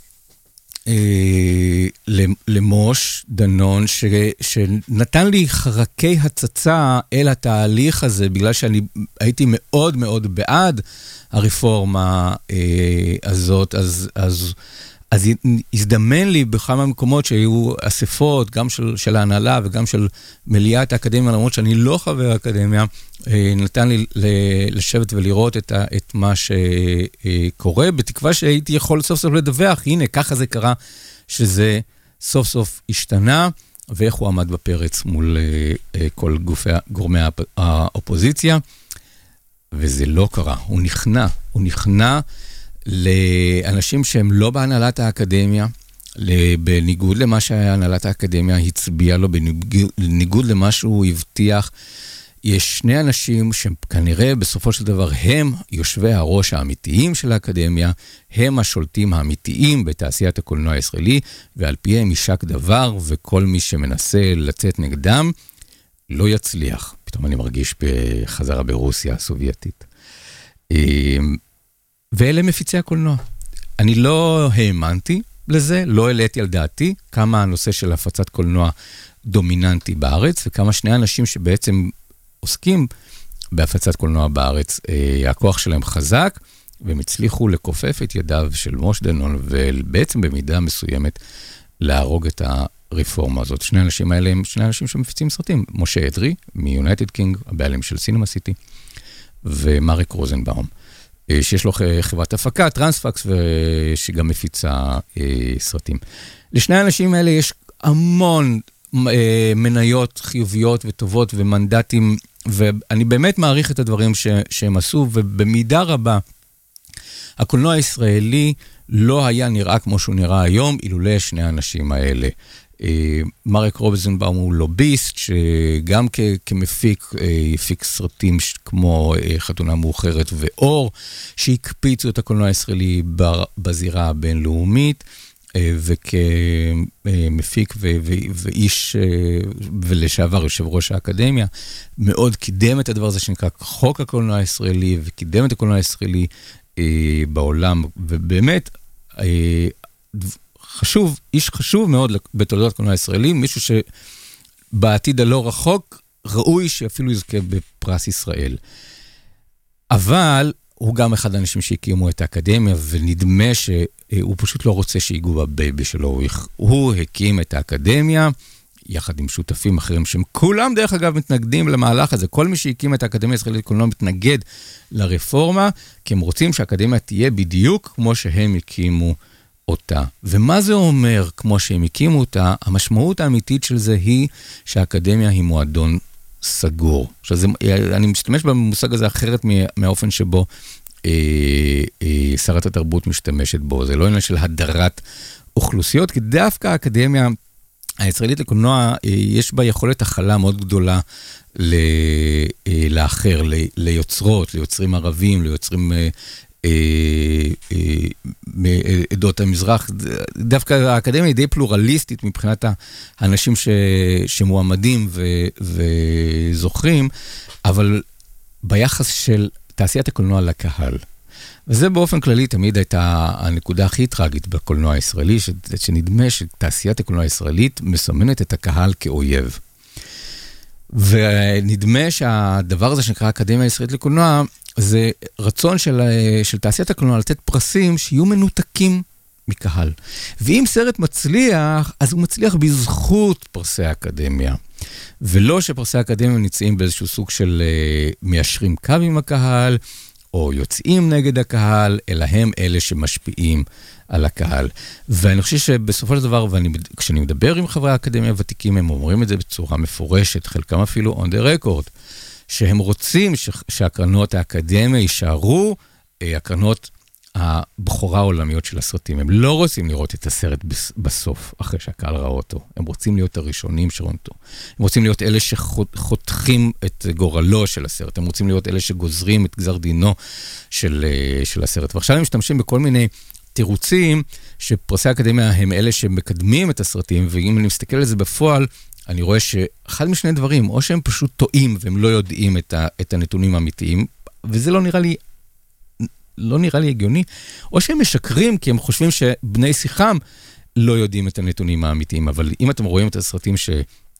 למוש דנון, ש, שנתן לי חרקי הצצה אל התהליך הזה, בגלל שאני הייתי מאוד מאוד בעד הרפורמה הזאת, אז, אז, אז הזדמן לי בכמה מקומות שהיו אספות, גם של, של ההנהלה וגם של מליאת האקדמיה, למרות שאני לא חבר האקדמיה, נתן לי לשבת ולראות את, ה, את מה שקורה, בתקווה שהייתי יכול סוף סוף לדווח, הנה, ככה זה קרה, שזה סוף סוף השתנה, ואיך הוא עמד בפרץ מול כל גופי, גורמי האופוזיציה, וזה לא קרה, הוא נכנע, הוא נכנע לאנשים שהם לא בהנהלת האקדמיה, בניגוד למה שהנהלת האקדמיה הצביע לו, בניגוד למה שהוא הבטיח. יש שני אנשים שהם כנראה בסופו של דבר הם יושבי הראש האמיתיים של האקדמיה, הם השולטים האמיתיים בתעשיית הקולנוע הישראלי, ועל פיהם יישק דבר, וכל מי שמנסה לצאת נגדם לא יצליח. פתאום אני מרגיש בחזרה ברוסיה הסובייטית. ואלה מפיצי הקולנוע. אני לא האמנתי לזה, לא העליתי על דעתי כמה הנושא של הפצת קולנוע דומיננטי בארץ, וכמה שני אנשים שבעצם עוסקים בהפצת קולנוע בארץ, הכוח שלהם חזק, והם הצליחו לקופף את ידיו של מוש דנון, ובעצם במידה מסוימת להרוג את הרפורמה הזאת. שני האנשים האלה הם שני אנשים שמפיצים סרטים, משה אדרי, מיונייטד קינג, הבעלים של סינמה סיטי, ומריק רוזנבאום, שיש לו חברת הפקה, טרנספקס, שגם מפיצה סרטים. לשני האנשים האלה יש המון מניות חיוביות וטובות ומנדטים, ואני באמת מעריך את הדברים ש, שהם עשו, ובמידה רבה, הקולנוע הישראלי לא היה נראה כמו שהוא נראה היום, אילולא שני האנשים האלה. מריק רוזנבאום הוא לוביסט, שגם כ, כמפיק, יפיק סרטים כמו חתונה מאוחרת ואור, שהקפיצו את הקולנוע הישראלי בזירה הבינלאומית, וכמפיק ואיש ולשעבר יושב ראש האקדמיה, מאוד קידם את הדבר הזה שנקרא חוק הקולנוע הישראלי, וקידם את הקולנוע הישראלי בעולם, ובאמת חשוב, איש חשוב מאוד בתולדות הקולנוע הישראלי, מישהו שבעתיד הלא רחוק ראוי שאפילו יזכה בפרס ישראל. אבל הוא גם אחד האנשים שהקימו את האקדמיה, ונדמה שהוא פשוט לא רוצה שיגעו בבייבי שלו. הוא הקים את האקדמיה, יחד עם שותפים אחרים, שהם כולם דרך אגב מתנגדים למהלך הזה. כל מי שהקים את האקדמיה הישראלית לקולנוע מתנגד לרפורמה, כי הם רוצים שהאקדמיה תהיה בדיוק כמו שהם הקימו אותה. ומה זה אומר כמו שהם הקימו אותה? המשמעות האמיתית של זה היא שהאקדמיה היא מועדון סגור. עכשיו, זה, אני משתמש במושג הזה אחרת מהאופן שבו אה, אה, שרת התרבות משתמשת בו. זה לא עניין של הדרת אוכלוסיות, כי דווקא האקדמיה הישראלית לקולנוע, אה, יש בה יכולת הכלה מאוד גדולה ל, אה, לאחר, ל, ליוצרות, ליוצרים ערבים, ליוצרים אה, מעדות המזרח. דווקא האקדמיה היא די פלורליסטית מבחינת האנשים ש, שמועמדים ו, וזוכרים, אבל ביחס של תעשיית הקולנוע לקהל. וזה באופן כללי תמיד הייתה הנקודה הכי טרגית בקולנוע הישראלי, שנדמה שתעשיית הקולנוע הישראלית מסמנת את הקהל כאויב. ונדמה שהדבר הזה שנקרא האקדמיה הישראלית לקולנוע, זה רצון של, של תעשיית הקולנוע לתת פרסים שיהיו מנותקים מקהל. ואם סרט מצליח, אז הוא מצליח בזכות פרסי האקדמיה. ולא שפרסי האקדמיה נמצאים באיזשהו סוג של uh, מיישרים קו עם הקהל, או יוצאים נגד הקהל, אלא הם אלה שמשפיעים על הקהל. ואני חושב שבסופו של דבר, וכשאני מדבר עם חברי האקדמיה הוותיקים, הם אומרים את זה בצורה מפורשת, חלקם אפילו on the record, שהם רוצים שהקרנות האקדמיה יישארו הקרנות הבחורה העולמיות של הסרטים. הם לא רוצים לראות את הסרט בסוף, אחרי שהקהל ראה אותו. הם רוצים להיות הראשונים שרואים אותו. הם רוצים להיות אלה שחותכים את גורלו של הסרט. הם רוצים להיות אלה שגוזרים את גזר דינו של, של הסרט. ועכשיו הם משתמשים בכל מיני תירוצים, שפרסי האקדמיה הם אלה שמקדמים את הסרטים, ואם אני מסתכל על זה בפועל, אני רואה שאחד משני דברים, או שהם פשוט טועים, והם לא יודעים את, ה, את הנתונים האמיתיים, וזה לא נראה לי, לא נראה לי הגיוני, או שהם משקרים, כי הם חושבים שבני שיחם לא יודעים את הנתונים האמיתיים, אבל אם אתם רואים את הסרטים ש,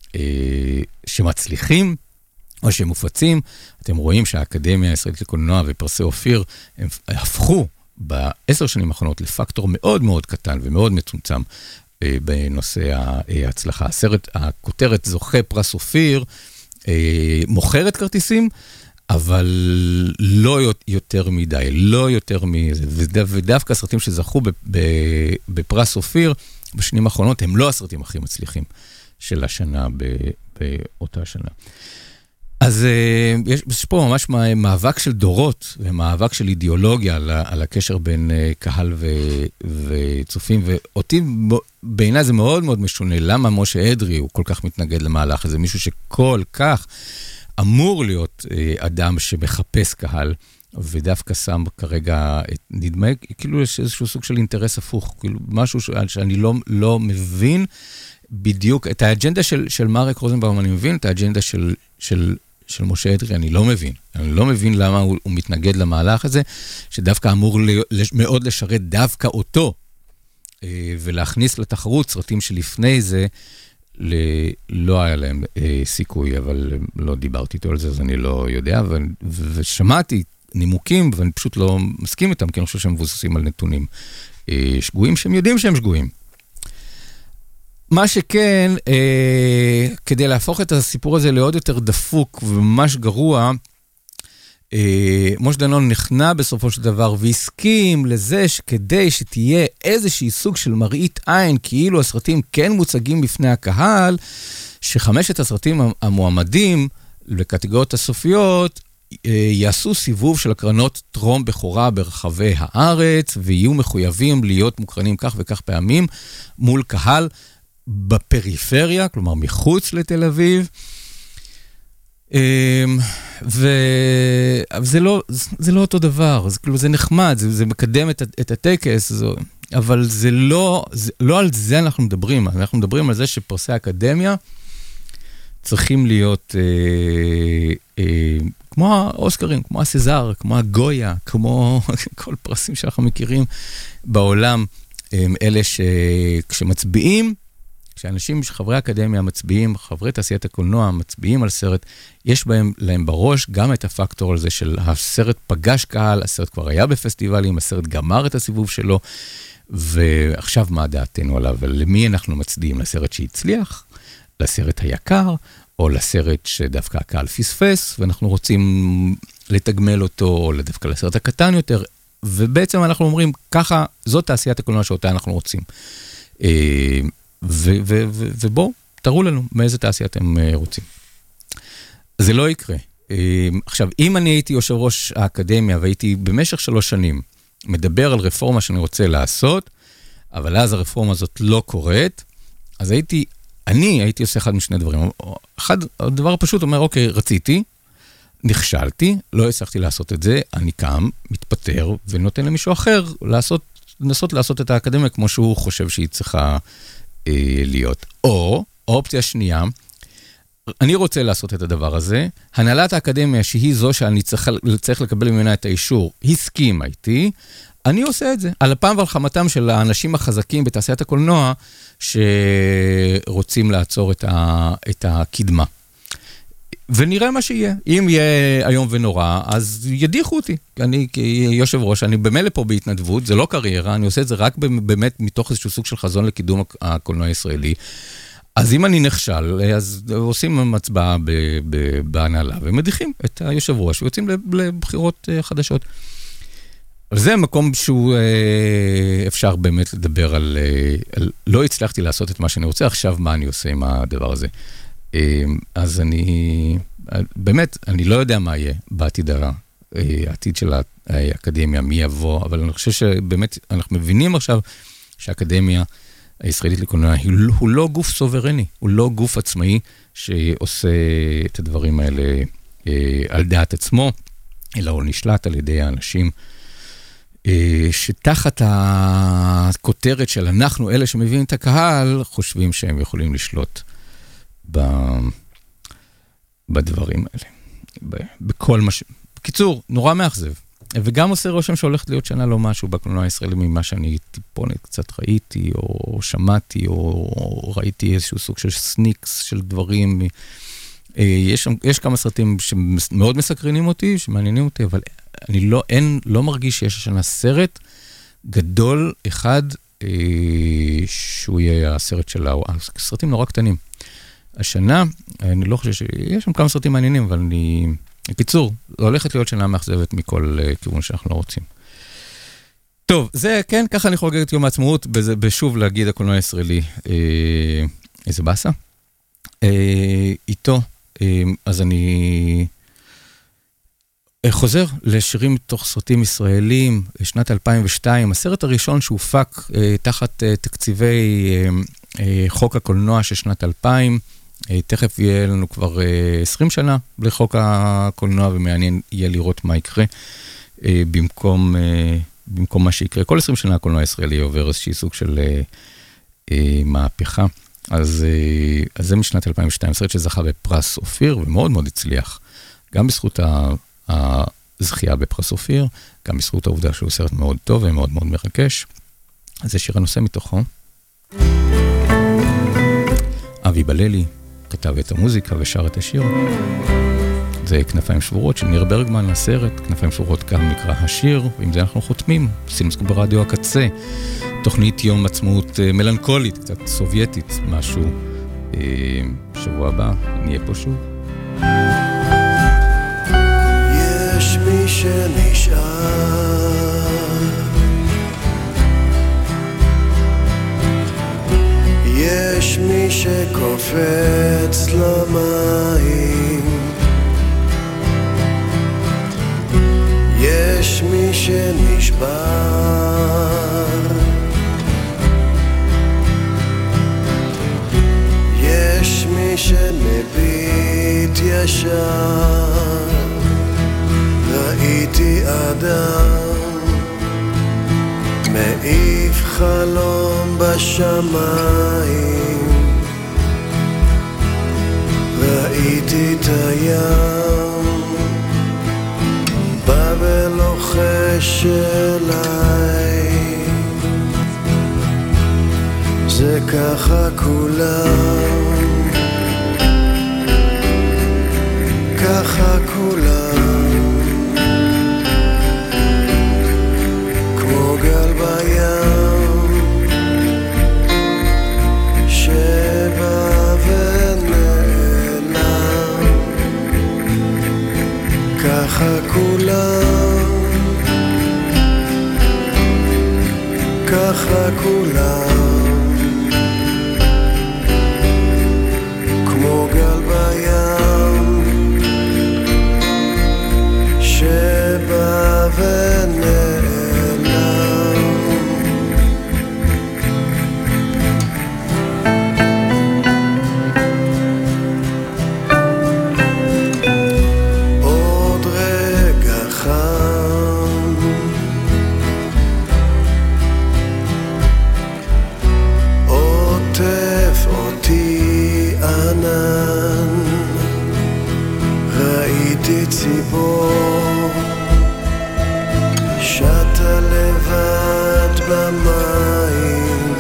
אה, שמצליחים, או שהם מופצים, אתם רואים שהאקדמיה הישראלית לקולנוע ופרסי אופיר, הם הפכו בעשר שנים האחרונות לפקטור מאוד מאוד קטן ומאוד מצומצם, בנושא ההצלחה. הסרט, הכותרת זוכה פרס אופיר, מוכרת כרטיסים, אבל לא יותר מדי, לא יותר מזה. ודווקא הסרטים שזכו בפרס אופיר, בשנים האחרונות, הם לא הסרטים הכי מצליחים של השנה, באותה שנה. אז יש, יש פה ממש מאבק של דורות, ומאבק של אידיאולוגיה על, על הקשר בין קהל ו, וצופים, ואותי בעיניי זה מאוד מאוד משונה, למה משה אדרי הוא כל כך מתנגד למהלך הזה, מישהו שכל כך אמור להיות אדם שמחפש קהל, ודווקא שם כרגע, נדמה, כאילו יש איזשהו סוג של אינטרס הפוך, כאילו משהו שאני לא, לא מבין בדיוק, את האג'נדה של, של מרק רוזנבאום אני מבין, את האג'נדה של, של של משה אדרי, אני לא מבין. אני לא מבין למה הוא, הוא מתנגד למהלך הזה, שדווקא אמור ל, מאוד לשרת דווקא אותו, ולהכניס לתחרות סרטים שלפני זה, ל, לא היה להם סיכוי, אבל לא דיברתי איתו על זה, אז אני לא יודע, ו, ושמעתי נימוקים, ואני פשוט לא מסכים איתם, כי אני חושב שהם מבוססים על נתונים שגויים, שהם יודעים שהם שגויים. מה שכן, אה, כדי להפוך את הסיפור הזה לעוד יותר דפוק וממש גרוע, אה, משה דנון נכנע בסופו של דבר והסכים לזה שכדי שתהיה איזושהי סוג של מראית עין, כאילו הסרטים כן מוצגים בפני הקהל, שחמשת הסרטים המועמדים לקטגוריות הסופיות, אה, יעשו סיבוב של הקרנות טרום בכורה ברחבי הארץ, ויהיו מחויבים להיות מוקרנים כך וכך פעמים מול קהל, בפריפריה, כלומר מחוץ לתל אביב, וזה לא, זה לא אותו דבר, זה, כאילו, זה נחמד, זה, זה מקדם את, את הטקס, זו, אבל זה לא, זה, לא על זה אנחנו מדברים, אנחנו מדברים על זה שפרסי האקדמיה צריכים להיות אה, אה, כמו האוסקרים, כמו הסזאר, כמו הגויה, כמו כל פרסים שאנחנו מכירים בעולם, הם אלה שכשמצביעים, כשאנשים, חברי האקדמיה מצביעים, חברי תעשיית הקולנוע מצביעים על סרט, יש בהם, להם בראש גם את הפקטור הזה של הסרט פגש קהל, הסרט כבר היה בפסטיבלים, הסרט גמר את הסיבוב שלו, ועכשיו מה דעתנו עליו, ולמי אנחנו מצדיעים? לסרט שהצליח, לסרט היקר, או לסרט שדווקא הקהל פספס, ואנחנו רוצים לתגמל אותו, או דווקא לסרט הקטן יותר, ובעצם אנחנו אומרים, ככה, זאת תעשיית הקולנוע שאותה אנחנו רוצים. ובואו, תראו לנו מאיזה תעשייה אתם רוצים. זה לא יקרה. עכשיו, אם אני הייתי יושב ראש האקדמיה, והייתי במשך שלוש שנים מדבר על רפורמה שאני רוצה לעשות, אבל אז הרפורמה הזאת לא קורית, אז הייתי, אני הייתי עושה אחד משני דברים. אחד, הדבר פשוט אומר, אוקיי, רציתי, נכשלתי, לא הצלחתי לעשות את זה, אני קם, מתפטר, ונותן למישהו אחר לעשות, לנסות לעשות את האקדמיה כמו שהוא חושב שהיא צריכה אה, להיות. או, האופציה שנייה, אני רוצה לעשות את הדבר הזה, הנהלת האקדמיה שהיא זו שאני צריך, צריך לקבל ממנה את האישור, הסכימה איתי, אני עושה את זה. על הפעם ועל חמתם של האנשים החזקים בתעשיית הקולנוע, שרוצים לעצור את, ה, את הקדמה. ונראה מה שיהיה. אם יהיה היום ונורא, אז ידיחו אותי. אני כיושב ראש, אני במילא פה בהתנדבות, זה לא קריירה, אני עושה את זה רק באמת מתוך איזשהו סוג של חזון לקידום הקולנוע הישראלי. אז אם אני נכשל, אז עושים הצבעה בהנהלה, ומדיחים את היושב ראש, ויוצאים לבחירות חדשות. זה מקום שהוא אפשר באמת לדבר על, על... לא הצלחתי לעשות את מה שאני רוצה, עכשיו מה אני עושה עם הדבר הזה. אז אני, באמת, אני לא יודע מה יהיה בעתיד, העתיד של האקדמיה, מי יבוא, אבל אני חושב שבאמת אנחנו מבינים עכשיו שהאקדמיה הישראלית לקולנוע הוא לא גוף סוברני, הוא לא גוף עצמאי שעושה את הדברים האלה על דעת עצמו, אלא הוא נשלט על ידי האנשים שתחת הכותרת של אנחנו, אלה שמביאים את הקהל, חושבים שהם יכולים לשלוט בדברים האלה. בכל מה ש... בקיצור, נורא מאכזב. וגם עושה רושם שהולכת להיות שנה לא משהו בקולנוע הישראלי ממה שאני טיפונת קצת ראיתי, או שמעתי, או ראיתי איזשהו סוג של סניקס של דברים. יש, יש כמה סרטים שמאוד מסקרנים אותי, שמעניינים אותי, אבל אני לא, אין, לא מרגיש שיש השנה סרט גדול אחד, שהוא יהיה הסרט שלה, סרטים נורא קטנים. השנה, אני לא חושב שיש שם כמה סרטים מעניינים, אבל אני... בקיצור, זו הולכת להיות שנה מאכזבת מכל כיוון שאנחנו לא רוצים. טוב, זה, כן, ככה אני חוגג את יום העצמאות, בשוב להגיד הקולנוע הישראלי, אה, איזה באסה. אה, איתו, אה, אז אני חוזר לשירים מתוך סרטים ישראלים, שנת אלפיים ושתיים, הסרט הראשון שהופק אה, תחת אה, תקציבי אה, אה, חוק הקולנוע של שנת אלפיים, תכף יהיה לנו כבר עשרים שנה לחוק הקולנוע, ומעניין יהיה לראות מה יקרה במקום, במקום מה שיקרה. כל עשרים שנה הקולנוע הישראלי עובר איזושהי סוג של מהפכה. אז, אז זה משנת אלפיים ושתיים, סרט שזכה בפרס אופיר, ומאוד מאוד הצליח. גם בזכות הזכייה בפרס אופיר, גם בזכות העובדה שהוא סרט מאוד טוב ומאוד מאוד מרגש. אז זה שיר הנושא מתוכו. אבי בללי כתב את המוזיקה ושר את השיר. זה כנפיים שבורות של ניר ברגמן, הסרט. כנפיים שבורות גם נקרא השיר, ועם זה אנחנו חותמים. סינמסקופ ברדיו הקצה. תוכנית יום עצמאות מלנכולית, קצת סובייטית, משהו. שבוע הבא נהיה פה שוב. יש מי שנשאר, יש מי שקופץ למים, יש מי שנשבר, יש מי שמביט ישר. ראיתי אדם מעיף חלום בשמיים, ראיתי את הים בא ולוחש אליי. זה ככה כולם, ככה כולם, כמו גל בים שבא ונעלם. ככה כולם, ככה כולם, כמו גל בים שבא ונעלם. עוד רגע חם, עוטף אותי ענן, ראיתי ציפור שטה לבד במים,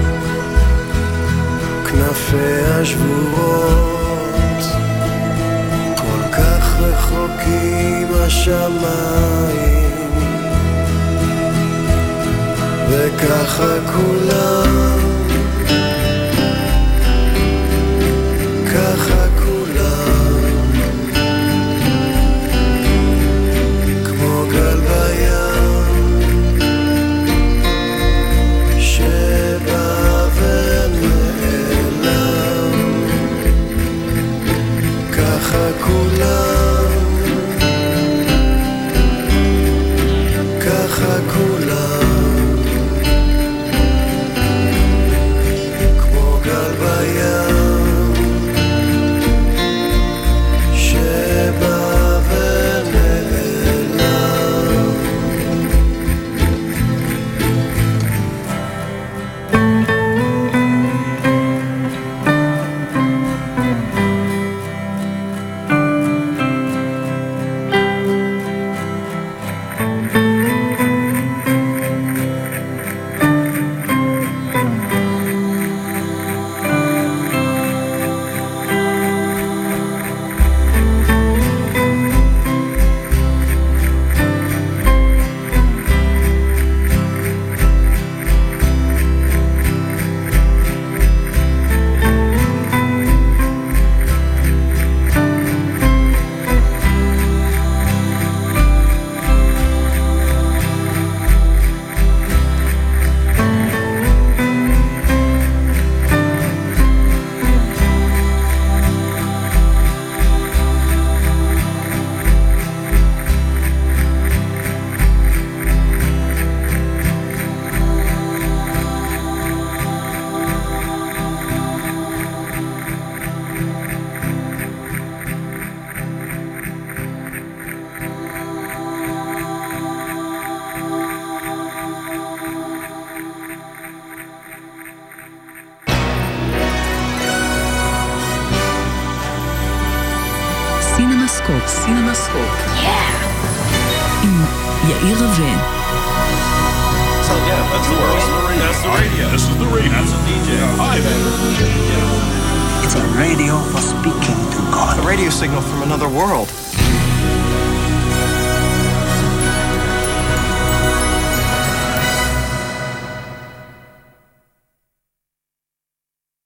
כנפיה שבורות רחוקים השמיים וככה כולם ככה כולם כמו גל בים שבא ונעלם ככה כולם ככה כולם כמו גל בים שבא ונעלם סינמסקופ, סינמסקופ. עם יאיר רווה. So yeah, that's the world. That's the radio. This is the radio. That's a D J. Hi, man. It's a radio for speaking to God. A radio signal from another world.